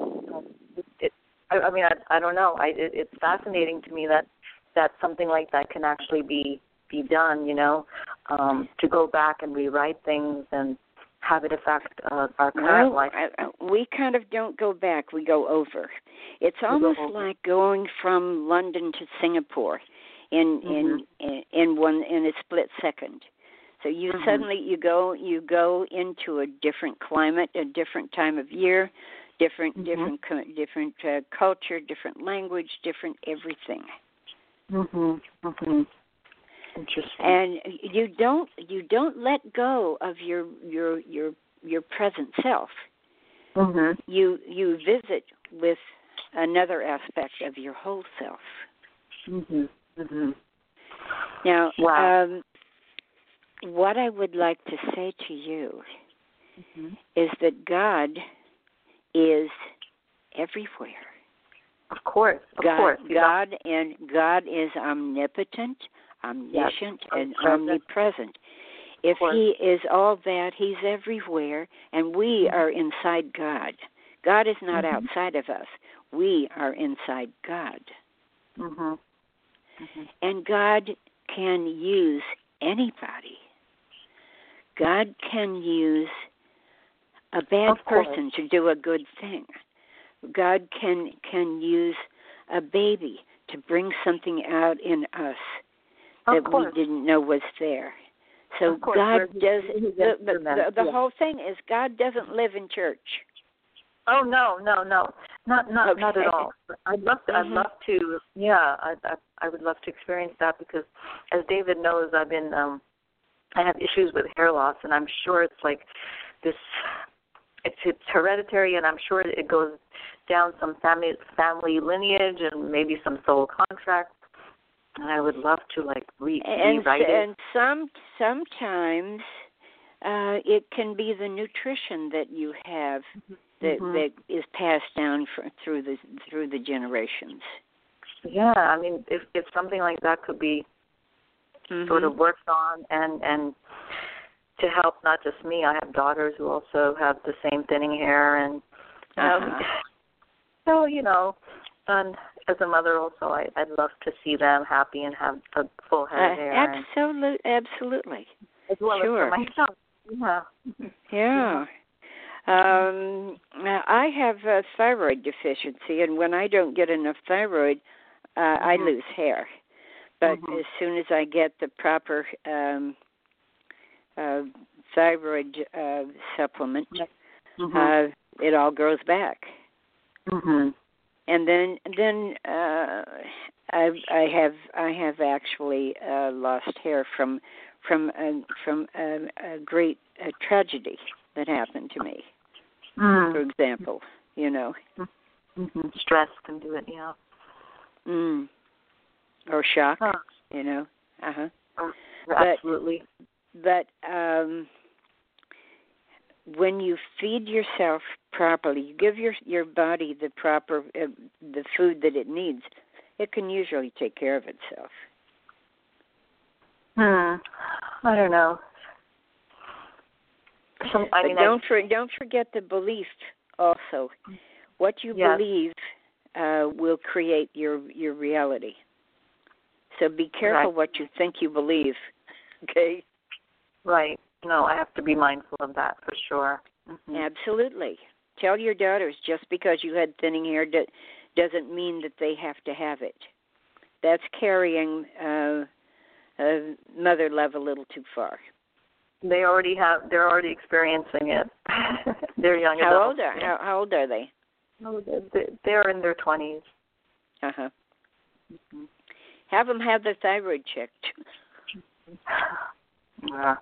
I don't know. It's fascinating to me that something like that can actually be done. To go back and rewrite things and have it affect our current life. We kind of don't go back. We go over. It's almost like going from London to Singapore in a split second. So you suddenly you go into a different climate, a different time of year, different culture, different language, different everything. Interesting. And you don't let go of your present self. You visit with another aspect of your whole self. Now, what I would like to say to you is that God is everywhere. Of course. God is omnipotent, omniscient, and omnipresent. If He is all that, He's everywhere, and we are inside God. God is not outside of us. We are inside God. And God can use anybody. God can use a bad person to do a good thing. God can use a baby to bring something out in us Of that course. we didn't know was there. So God does. The whole thing is God doesn't live in church. Oh no, not at all. I'd love to. Yeah, I would love to experience that because, as David knows, I have issues with hair loss, and I'm sure it's like this. It's hereditary, and I'm sure it goes down some family lineage and maybe some soul contract. And I would love to rewrite it. And sometimes it can be the nutrition that you have that is passed down through the generations. Yeah, I mean, if something like that could be sort of worked on and to help not just me, I have daughters who also have the same thinning hair, and so and as a mother also, I'd love to see them happy and have a full head of hair. Absolutely. As well as for myself. Yeah. Yeah. I have a thyroid deficiency, and when I don't get enough thyroid, I lose hair. But as soon as I get the proper thyroid supplement, it all grows back. And then I have actually lost hair from a great tragedy that happened to me. For example, stress can do it, yeah. Or shock, Absolutely. But when you feed yourself properly, you give your body the proper the food that it needs, it can usually take care of itself. I don't know. Don't forget the belief also. What you believe will create your reality. So be careful what you think you believe. Okay? Right. No, I have to be mindful of that for sure. Absolutely. Tell your daughters just because you had thinning hair doesn't mean that they have to have it. That's carrying mother love a little too far. They're already experiencing it. They're young adults. How old are they? They're in their 20s. Have them have their thyroid checked. Yeah.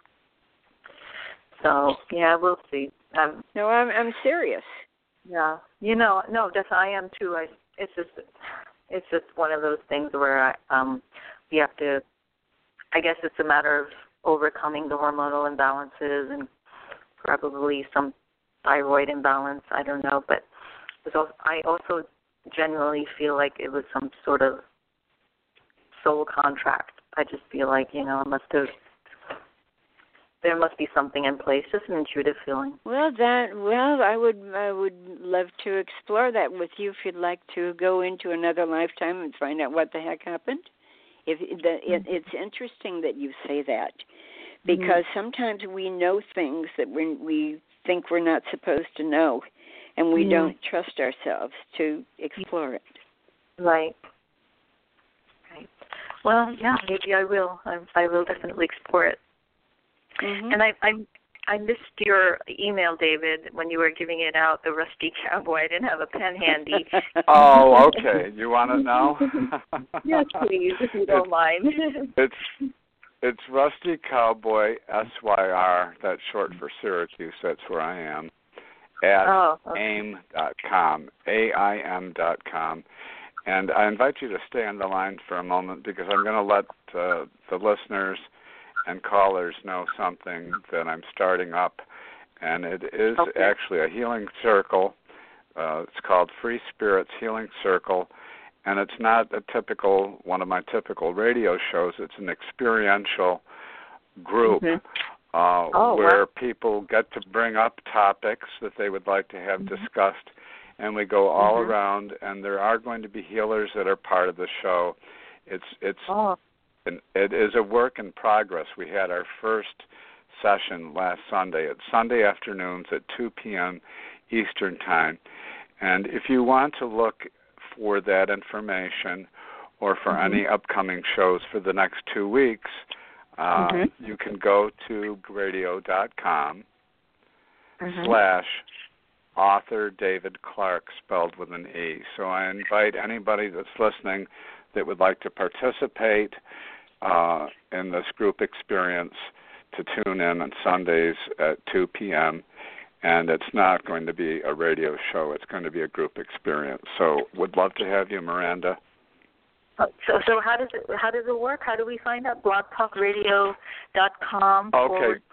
So we'll see. No, I'm serious. Yeah. No, I am too. It's just one of those things where you have to. I guess it's a matter of overcoming the hormonal imbalances and probably some thyroid imbalance. I don't know, but I also genuinely feel like it was some sort of soul contract. I just feel like there must be something in place, just an intuitive feeling. I would love to explore that with you if you'd like to go into another lifetime and find out what the heck happened. It's interesting that you say that, because sometimes we know things that we think we're not supposed to know, and we don't trust ourselves to explore it. Right. Well, yeah, maybe I will. I will definitely explore it. And I missed your email, David, when you were giving it out, the Rusty Cowboy. I didn't have a pen handy. Oh, okay. You want it now? Yes, please, if you don't mind. It's Rusty Cowboy, SYR, that's short for Syracuse, that's where I am, at aim.com, AIM.com. And I invite you to stay on the line for a moment because I'm going to let the listeners and callers know something that I'm starting up. And it is actually a healing circle. It's called Free Spirits Healing Circle. And it's not one of my typical radio shows. It's an experiential group where people get to bring up topics that they would like to have discussed. And we go all around, and there are going to be healers that are part of the show. It is a work in progress. We had our first session last Sunday. It's Sunday afternoons at 2 p.m. Eastern Time. And if you want to look for that information or for any upcoming shows for the next 2 weeks, you can go to radio.com / author David Clark, spelled with an E. So I invite anybody that's listening that would like to participate in this group experience to tune in on Sundays at 2 p.m., and it's not going to be a radio show. It's going to be a group experience. So would love to have you, Miranda. So how does it work? How do we find out? blogtalkradio.com /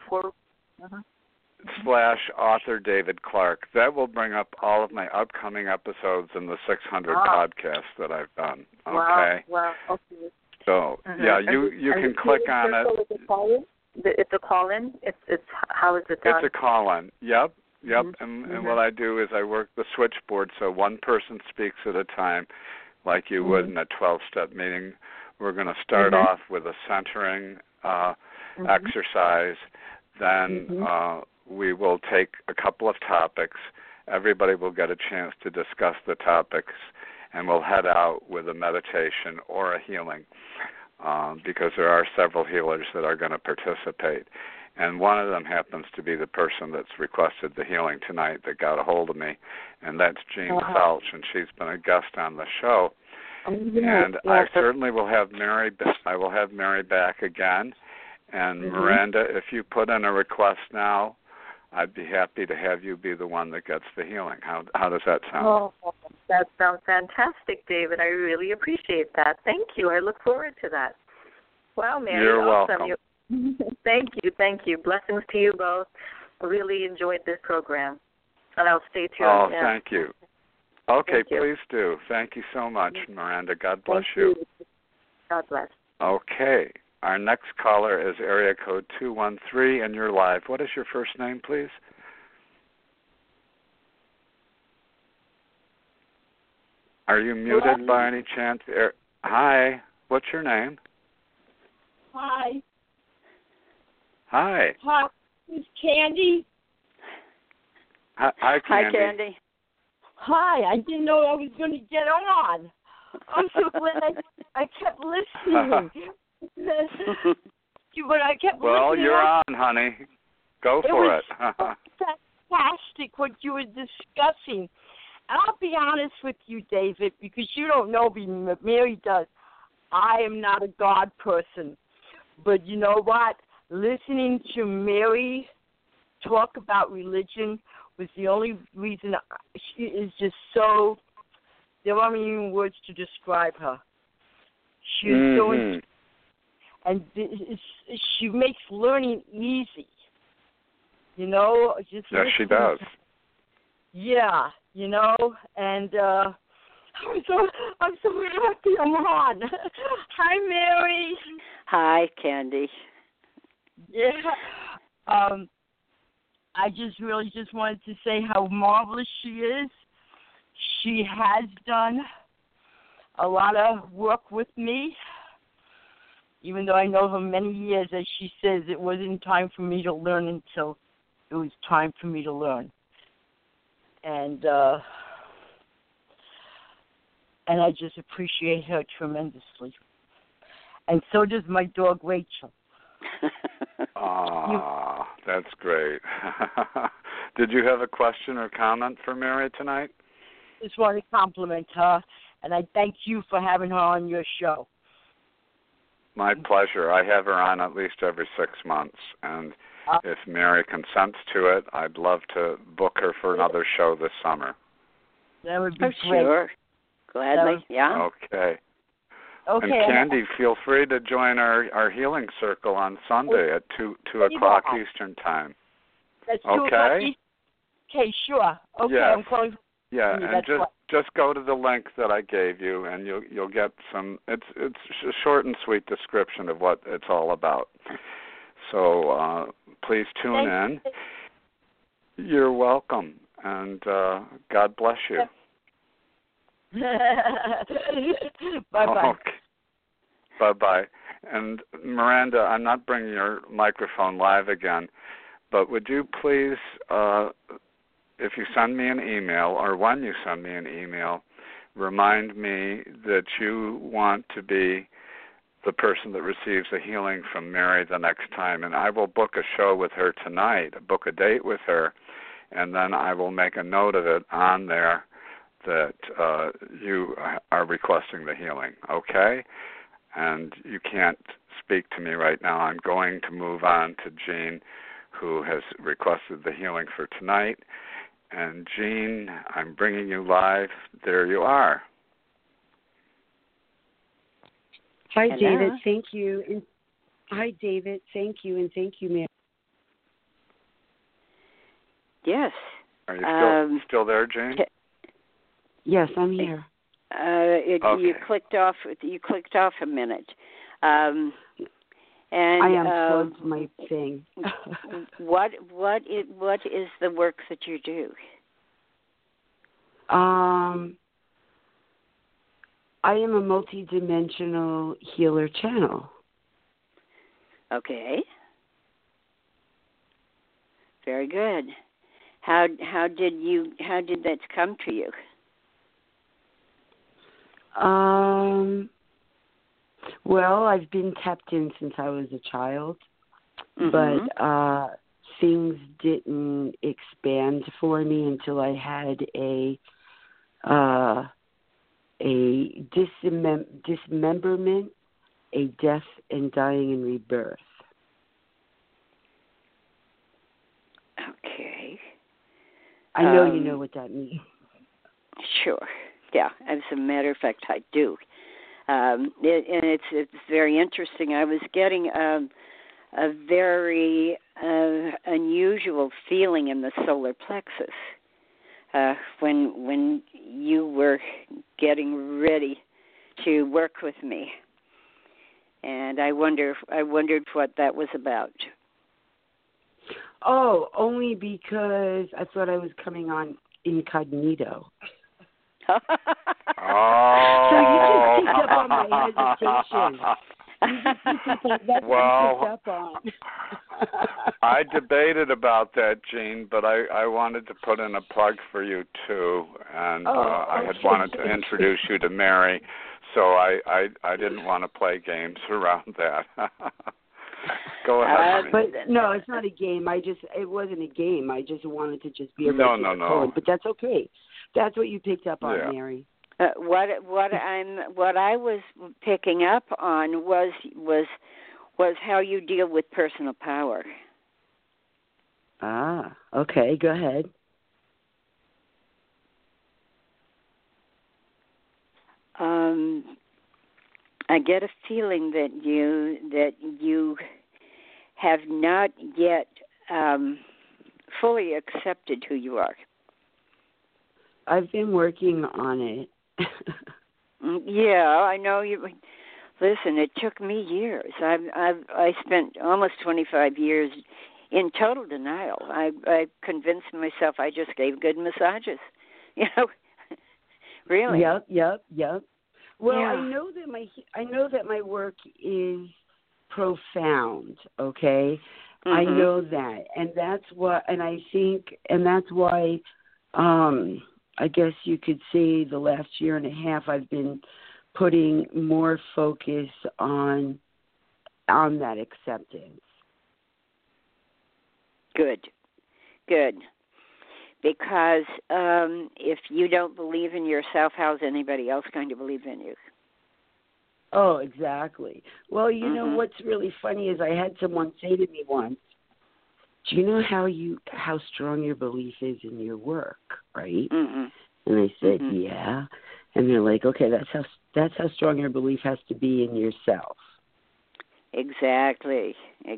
author David Clark. That will bring up all of my upcoming episodes in the 600 podcasts that I've done. Okay. Wow. Okay. So you can click on it. It's a call-in. It's how is it done? It's a call-in. Yep. And what I do is I work the switchboard, so one person speaks at a time, like you would in a 12-step meeting. We're going to start off with a centering exercise. Then we will take a couple of topics. Everybody will get a chance to discuss the topics, and we'll head out with a meditation or a healing, because there are several healers that are going to participate. And one of them happens to be the person that's requested the healing tonight that got a hold of me, and that's Jean Felch, and she's been a guest on the show. And I certainly will have Mary. I will have Mary back again. And Miranda, if you put in a request now, I'd be happy to have you be the one that gets the healing. How does that sound? Oh, that sounds fantastic, David. I really appreciate that. Thank you. I look forward to that. Wow, Mary. You're awesome. welcome. Thank you. Blessings to you both. I really enjoyed this program, and I'll stay tuned. Oh, thank you. Okay, please do. Thank you so much, Miranda. God bless you. God bless. Okay. Our next caller is area code 213, and you're live. What is your first name, please? Are you muted by any chance? Hi. What's your name? Hi. Hi. Hi. It's Candy. Hi, Candy. Hi, Candy. Hi. I didn't know I was going to get on. I'm so glad I kept listening. But I kept well, listening. You're on, honey. Go for it. Fantastic what you were discussing. And I'll be honest with you, David, because you don't know me, Mary does. I am not a God person. But you know what? Listening to Mary talk about religion was the only reason. She is just so, there aren't even words to describe her. She is so, and she makes learning easy. You know? Just yes, she does. Yeah, you know, and I'm so happy I'm on. Hi, Mary. Hi, Candy. Yeah. I just really wanted to say how marvelous she is. She has done a lot of work with me, even though I know her many years. As she says, it wasn't time for me to learn until it was time for me to learn. And I just appreciate her tremendously. And so does my dog, Rachel. Aw, that's great. Did you have a question or comment for Mary tonight? Just want to compliment her, and I thank you for having her on your show. My pleasure. I have her on at least every 6 months, and if Mary consents to it, I'd love to book her for another show this summer. That would be great. Sure. Gladly, yeah. Okay. And Candy, feel free to join our healing circle on Sunday at 2 o'clock Eastern Time. That's 2 o'clock Eastern. Okay, sure. Okay, yes. I'm calling. Yeah, and just go to the link that I gave you, and you'll get some. It's a short and sweet description of what it's all about. So please tune in. You're welcome, and God bless you. Bye-bye. Okay. Bye-bye. And Miranda, I'm not bringing your microphone live again, but would you please, if you send me an email or when you send me an email, remind me that you want to be the person that receives a healing from Mary the next time. And I will book a show with her tonight, book a date with her, and then I will make a note of it on there that you are requesting the healing, okay? And you can't speak to me right now. I'm going to move on to Jean, who has requested the healing for tonight. And Jean, I'm bringing you live. There you are. Hi, Hello. David. Thank you. And hi, David. Thank you, and thank you, Mary. Yes. Are you still there, Jane? Yes, I'm here. Okay. You clicked off. You clicked off a minute. And I am towards my thing. what is the work that you do? I am a multidimensional healer channel. Okay. Very good. How did that come to you? Well, I've been tapped in since I was a child, Mm-hmm. but things didn't expand for me until I had a dismemberment, a death and dying and rebirth. Okay. I know you know what that means. Sure. Yeah. As a matter of fact, I do. And it's very interesting. I was getting a very unusual feeling in the solar plexus when you were getting ready to work with me, and I wondered what that was about. Oh, only because I thought I was coming on incognito. Oh. So you just picked up on my hesitation. Well, I debated about that, Jean, but I wanted to put in a plug for you too, and I had wanted to introduce you to Mary, so I didn't want to play games around that. Go ahead. But no, it's not a game. It wasn't a game. I just wanted to just be a regular code, but that's okay. That's what you picked up on, Mary. What I was picking up on was how you deal with personal power. Ah, okay. Go ahead. I get a feeling that you have not yet fully accepted who you are. I've been working on it. Yeah, I know you. Listen, it took me years. I spent almost 25 years in total denial. I convinced myself I just gave good massages. You know, really. Yep. Well, yeah. I know that my work is profound. Okay, Mm-hmm. I know that, and that's what, and I think, and that's why. I guess you could say the last year and a half I've been putting more focus on that acceptance. Good. Because if you don't believe in yourself, how's anybody else going to believe in you? Oh, exactly. Well, you know what's really funny is I had someone say to me once, do you know how strong your belief is in your work, right? Mm-hmm. And I said, yeah. And they're like, okay, that's how strong your belief has to be in yourself. Exactly.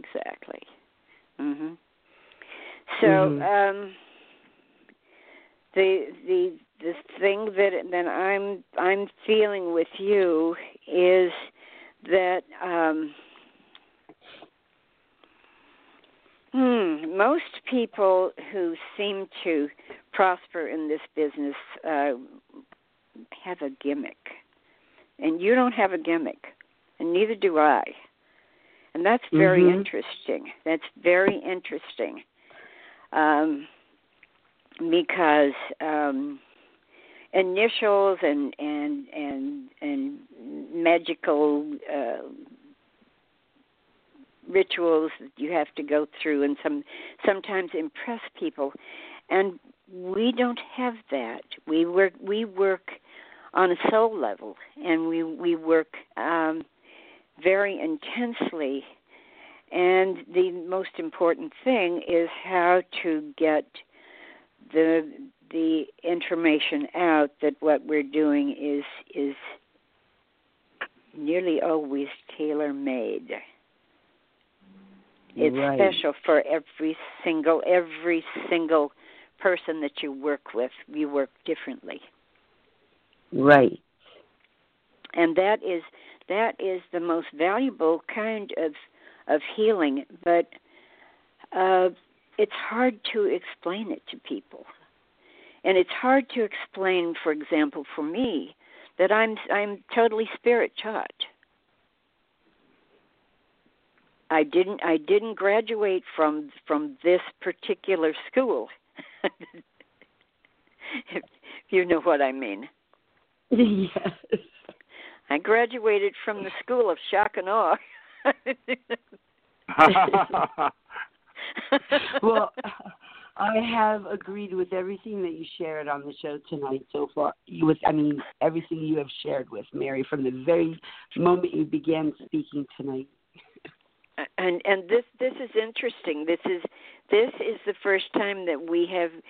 Mhm. So the thing that I'm feeling with you is that most people who seem to prosper in this business have a gimmick. And you don't have a gimmick, and neither do I. And that's very interesting. That's very interesting because initials and magical rituals that you have to go through, and sometimes impress people, and we don't have that. We work on a soul level, and we work very intensely. And the most important thing is how to get the information out that what we're doing is nearly always tailor-made. It's right. special for every single person that you work with. You work differently. Right. And that is the most valuable kind of healing, but it's hard to explain it to people. And it's hard to explain, for example, for me, that I'm totally spirit taught. I didn't graduate from this particular school. If you know what I mean. Yes. I graduated from the school of shock and awe. Well, I have agreed with everything that you shared on the show tonight so far. Everything you have shared with Mary from the very moment you began speaking tonight. And this is interesting. This is the first time that we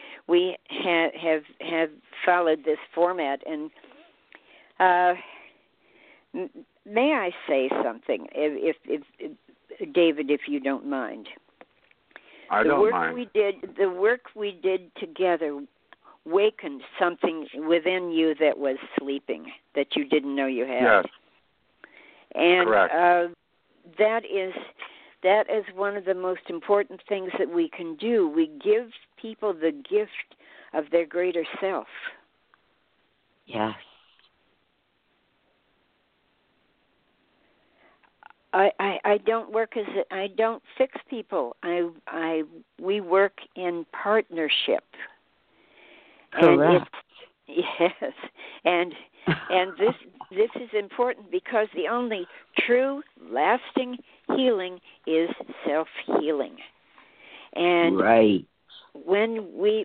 have followed this format. And may I say something, if David, if you don't mind? I don't mind. The work we did together wakened something within you that was sleeping that you didn't know you had. Yes. And correct. That is one of the most important things that we can do. We give people the gift of their greater self. Yes. I don't I don't fix people. We work in partnership. Correct. Yes, and this is important because the only true lasting healing is self-healing. And right. when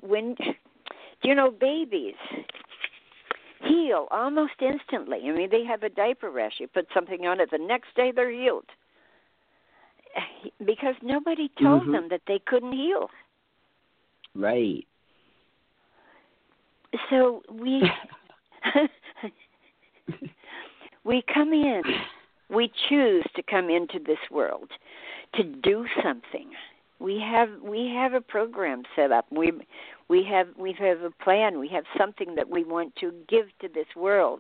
babies heal almost instantly. I mean, they have a diaper rash. You put something on it, the next day they're healed. Because nobody told them that they couldn't heal. Right. So we come in. We choose to come into this world to do something. We have a program set up. We have a plan. We have something that we want to give to this world.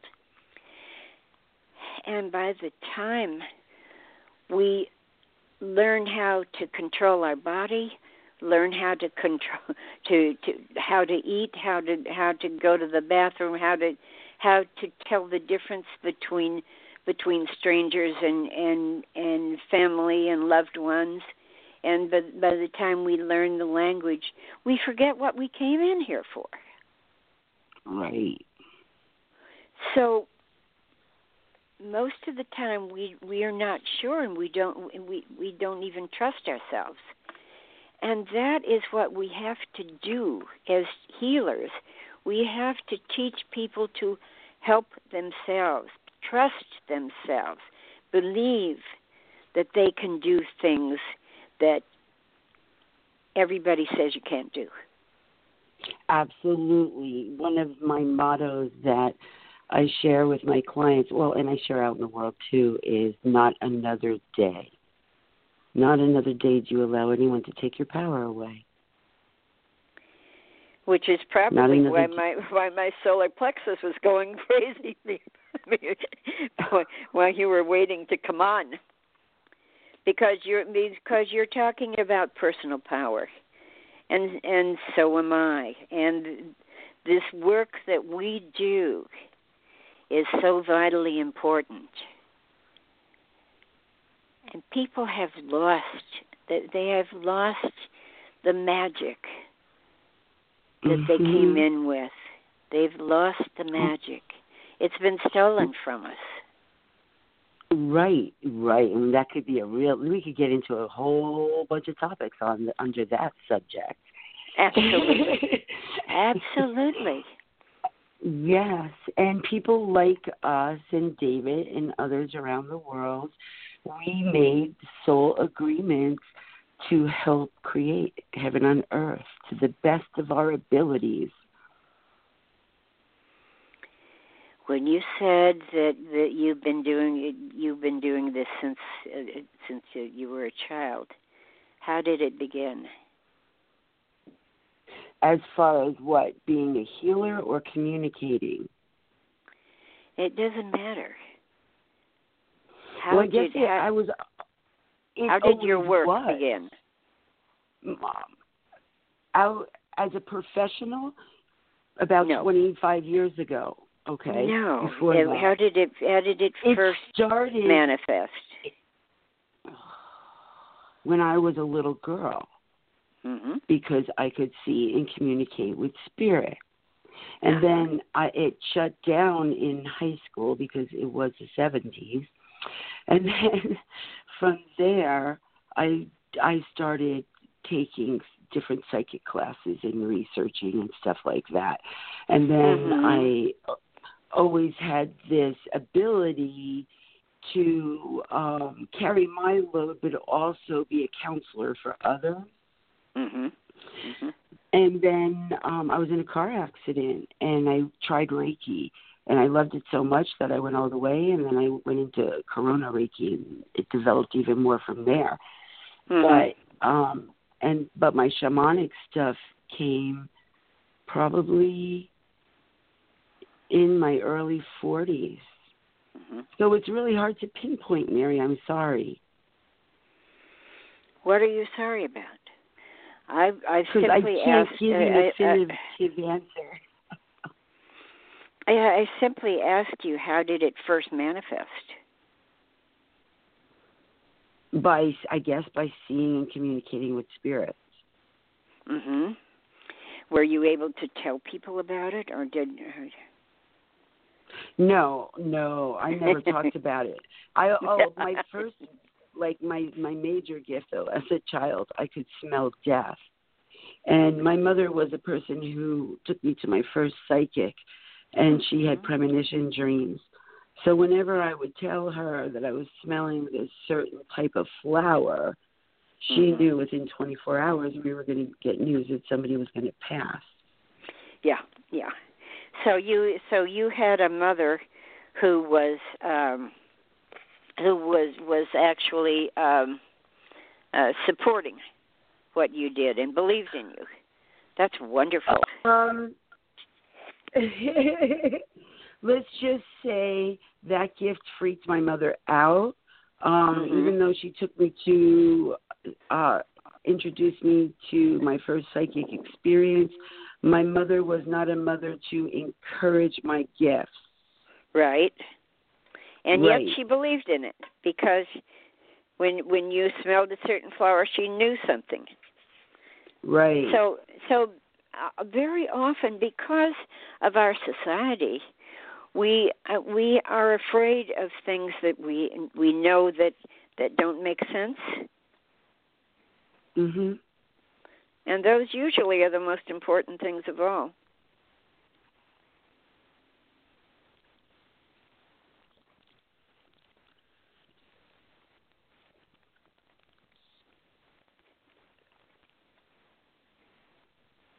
And by the time we learn how to control our body, learn how to control how to eat, how to go to the bathroom, how to tell the difference between strangers and family and loved ones. And by the time we learn the language, we forget what we came in here for. Right. So most of the time we are not sure, and we don't even trust ourselves. And that is what we have to do as healers. We have to teach people to help themselves, trust themselves, believe that they can do things that everybody says you can't do. Absolutely. One of my mottos that I share with my clients, and I share out in the world too, is not another day. Not another day do you allow anyone to take your power away. Which is probably why my solar plexus was going crazy while you were waiting to come on. Because you're talking about personal power, and so am I. And this work that we do is so vitally important. And people have lost the magic that they came in with. They've lost the magic. It's been stolen from us. Right. And that could be we could get into a whole bunch of topics under that subject. Absolutely. Absolutely. Yes, and people like us and David and others around the world, we made soul agreements to help create heaven on earth to the best of our abilities. When you said that you've been doing this since you were a child, how did it begin? As far as what, being a healer or communicating? It doesn't matter. How did your work begin? As a professional, about 25 years ago. Okay. No. How did it first manifest? When I was a little girl. Mm-hmm. Because I could see and communicate with spirit. And then it shut down in high school because it was the 70s. And then from there, I started taking different psychic classes and researching and stuff like that. And then I always had this ability to carry my load, but also be a counselor for others. Mm-hmm. Mm-hmm. And then I was in a car accident, and I tried Reiki, and I loved it so much that I went all the way, and then I went into Corona Reiki, and it developed even more from there. Mm-hmm. But my shamanic stuff came probably in my early 40s. Mm-hmm. So it's really hard to pinpoint, Mary. I'm sorry. What are you sorry about? I simply I can't asked. give you a definitive answer. I simply asked you, how did it first manifest? By seeing and communicating with spirits. Mm-hmm. Were you able to tell people about it, or did? No, I never talked about it. My first. Like my major gift, though, as a child, I could smell death. And my mother was a person who took me to my first psychic, and she had premonition dreams. So whenever I would tell her that I was smelling this certain type of flower, she knew within 24 hours we were going to get news that somebody was going to pass. Yeah. So you had a mother who was actually supporting what you did and believed in you. That's wonderful. Let's just say that gift freaked my mother out. Even though she took me to introduce me to my first psychic experience, my mother was not a mother to encourage my gifts. Right. And yet she believed in it, because when you smelled a certain flower, she knew something. Right. So very often, because of our society, we are afraid of things that we know that don't make sense. Mhm. And those usually are the most important things of all.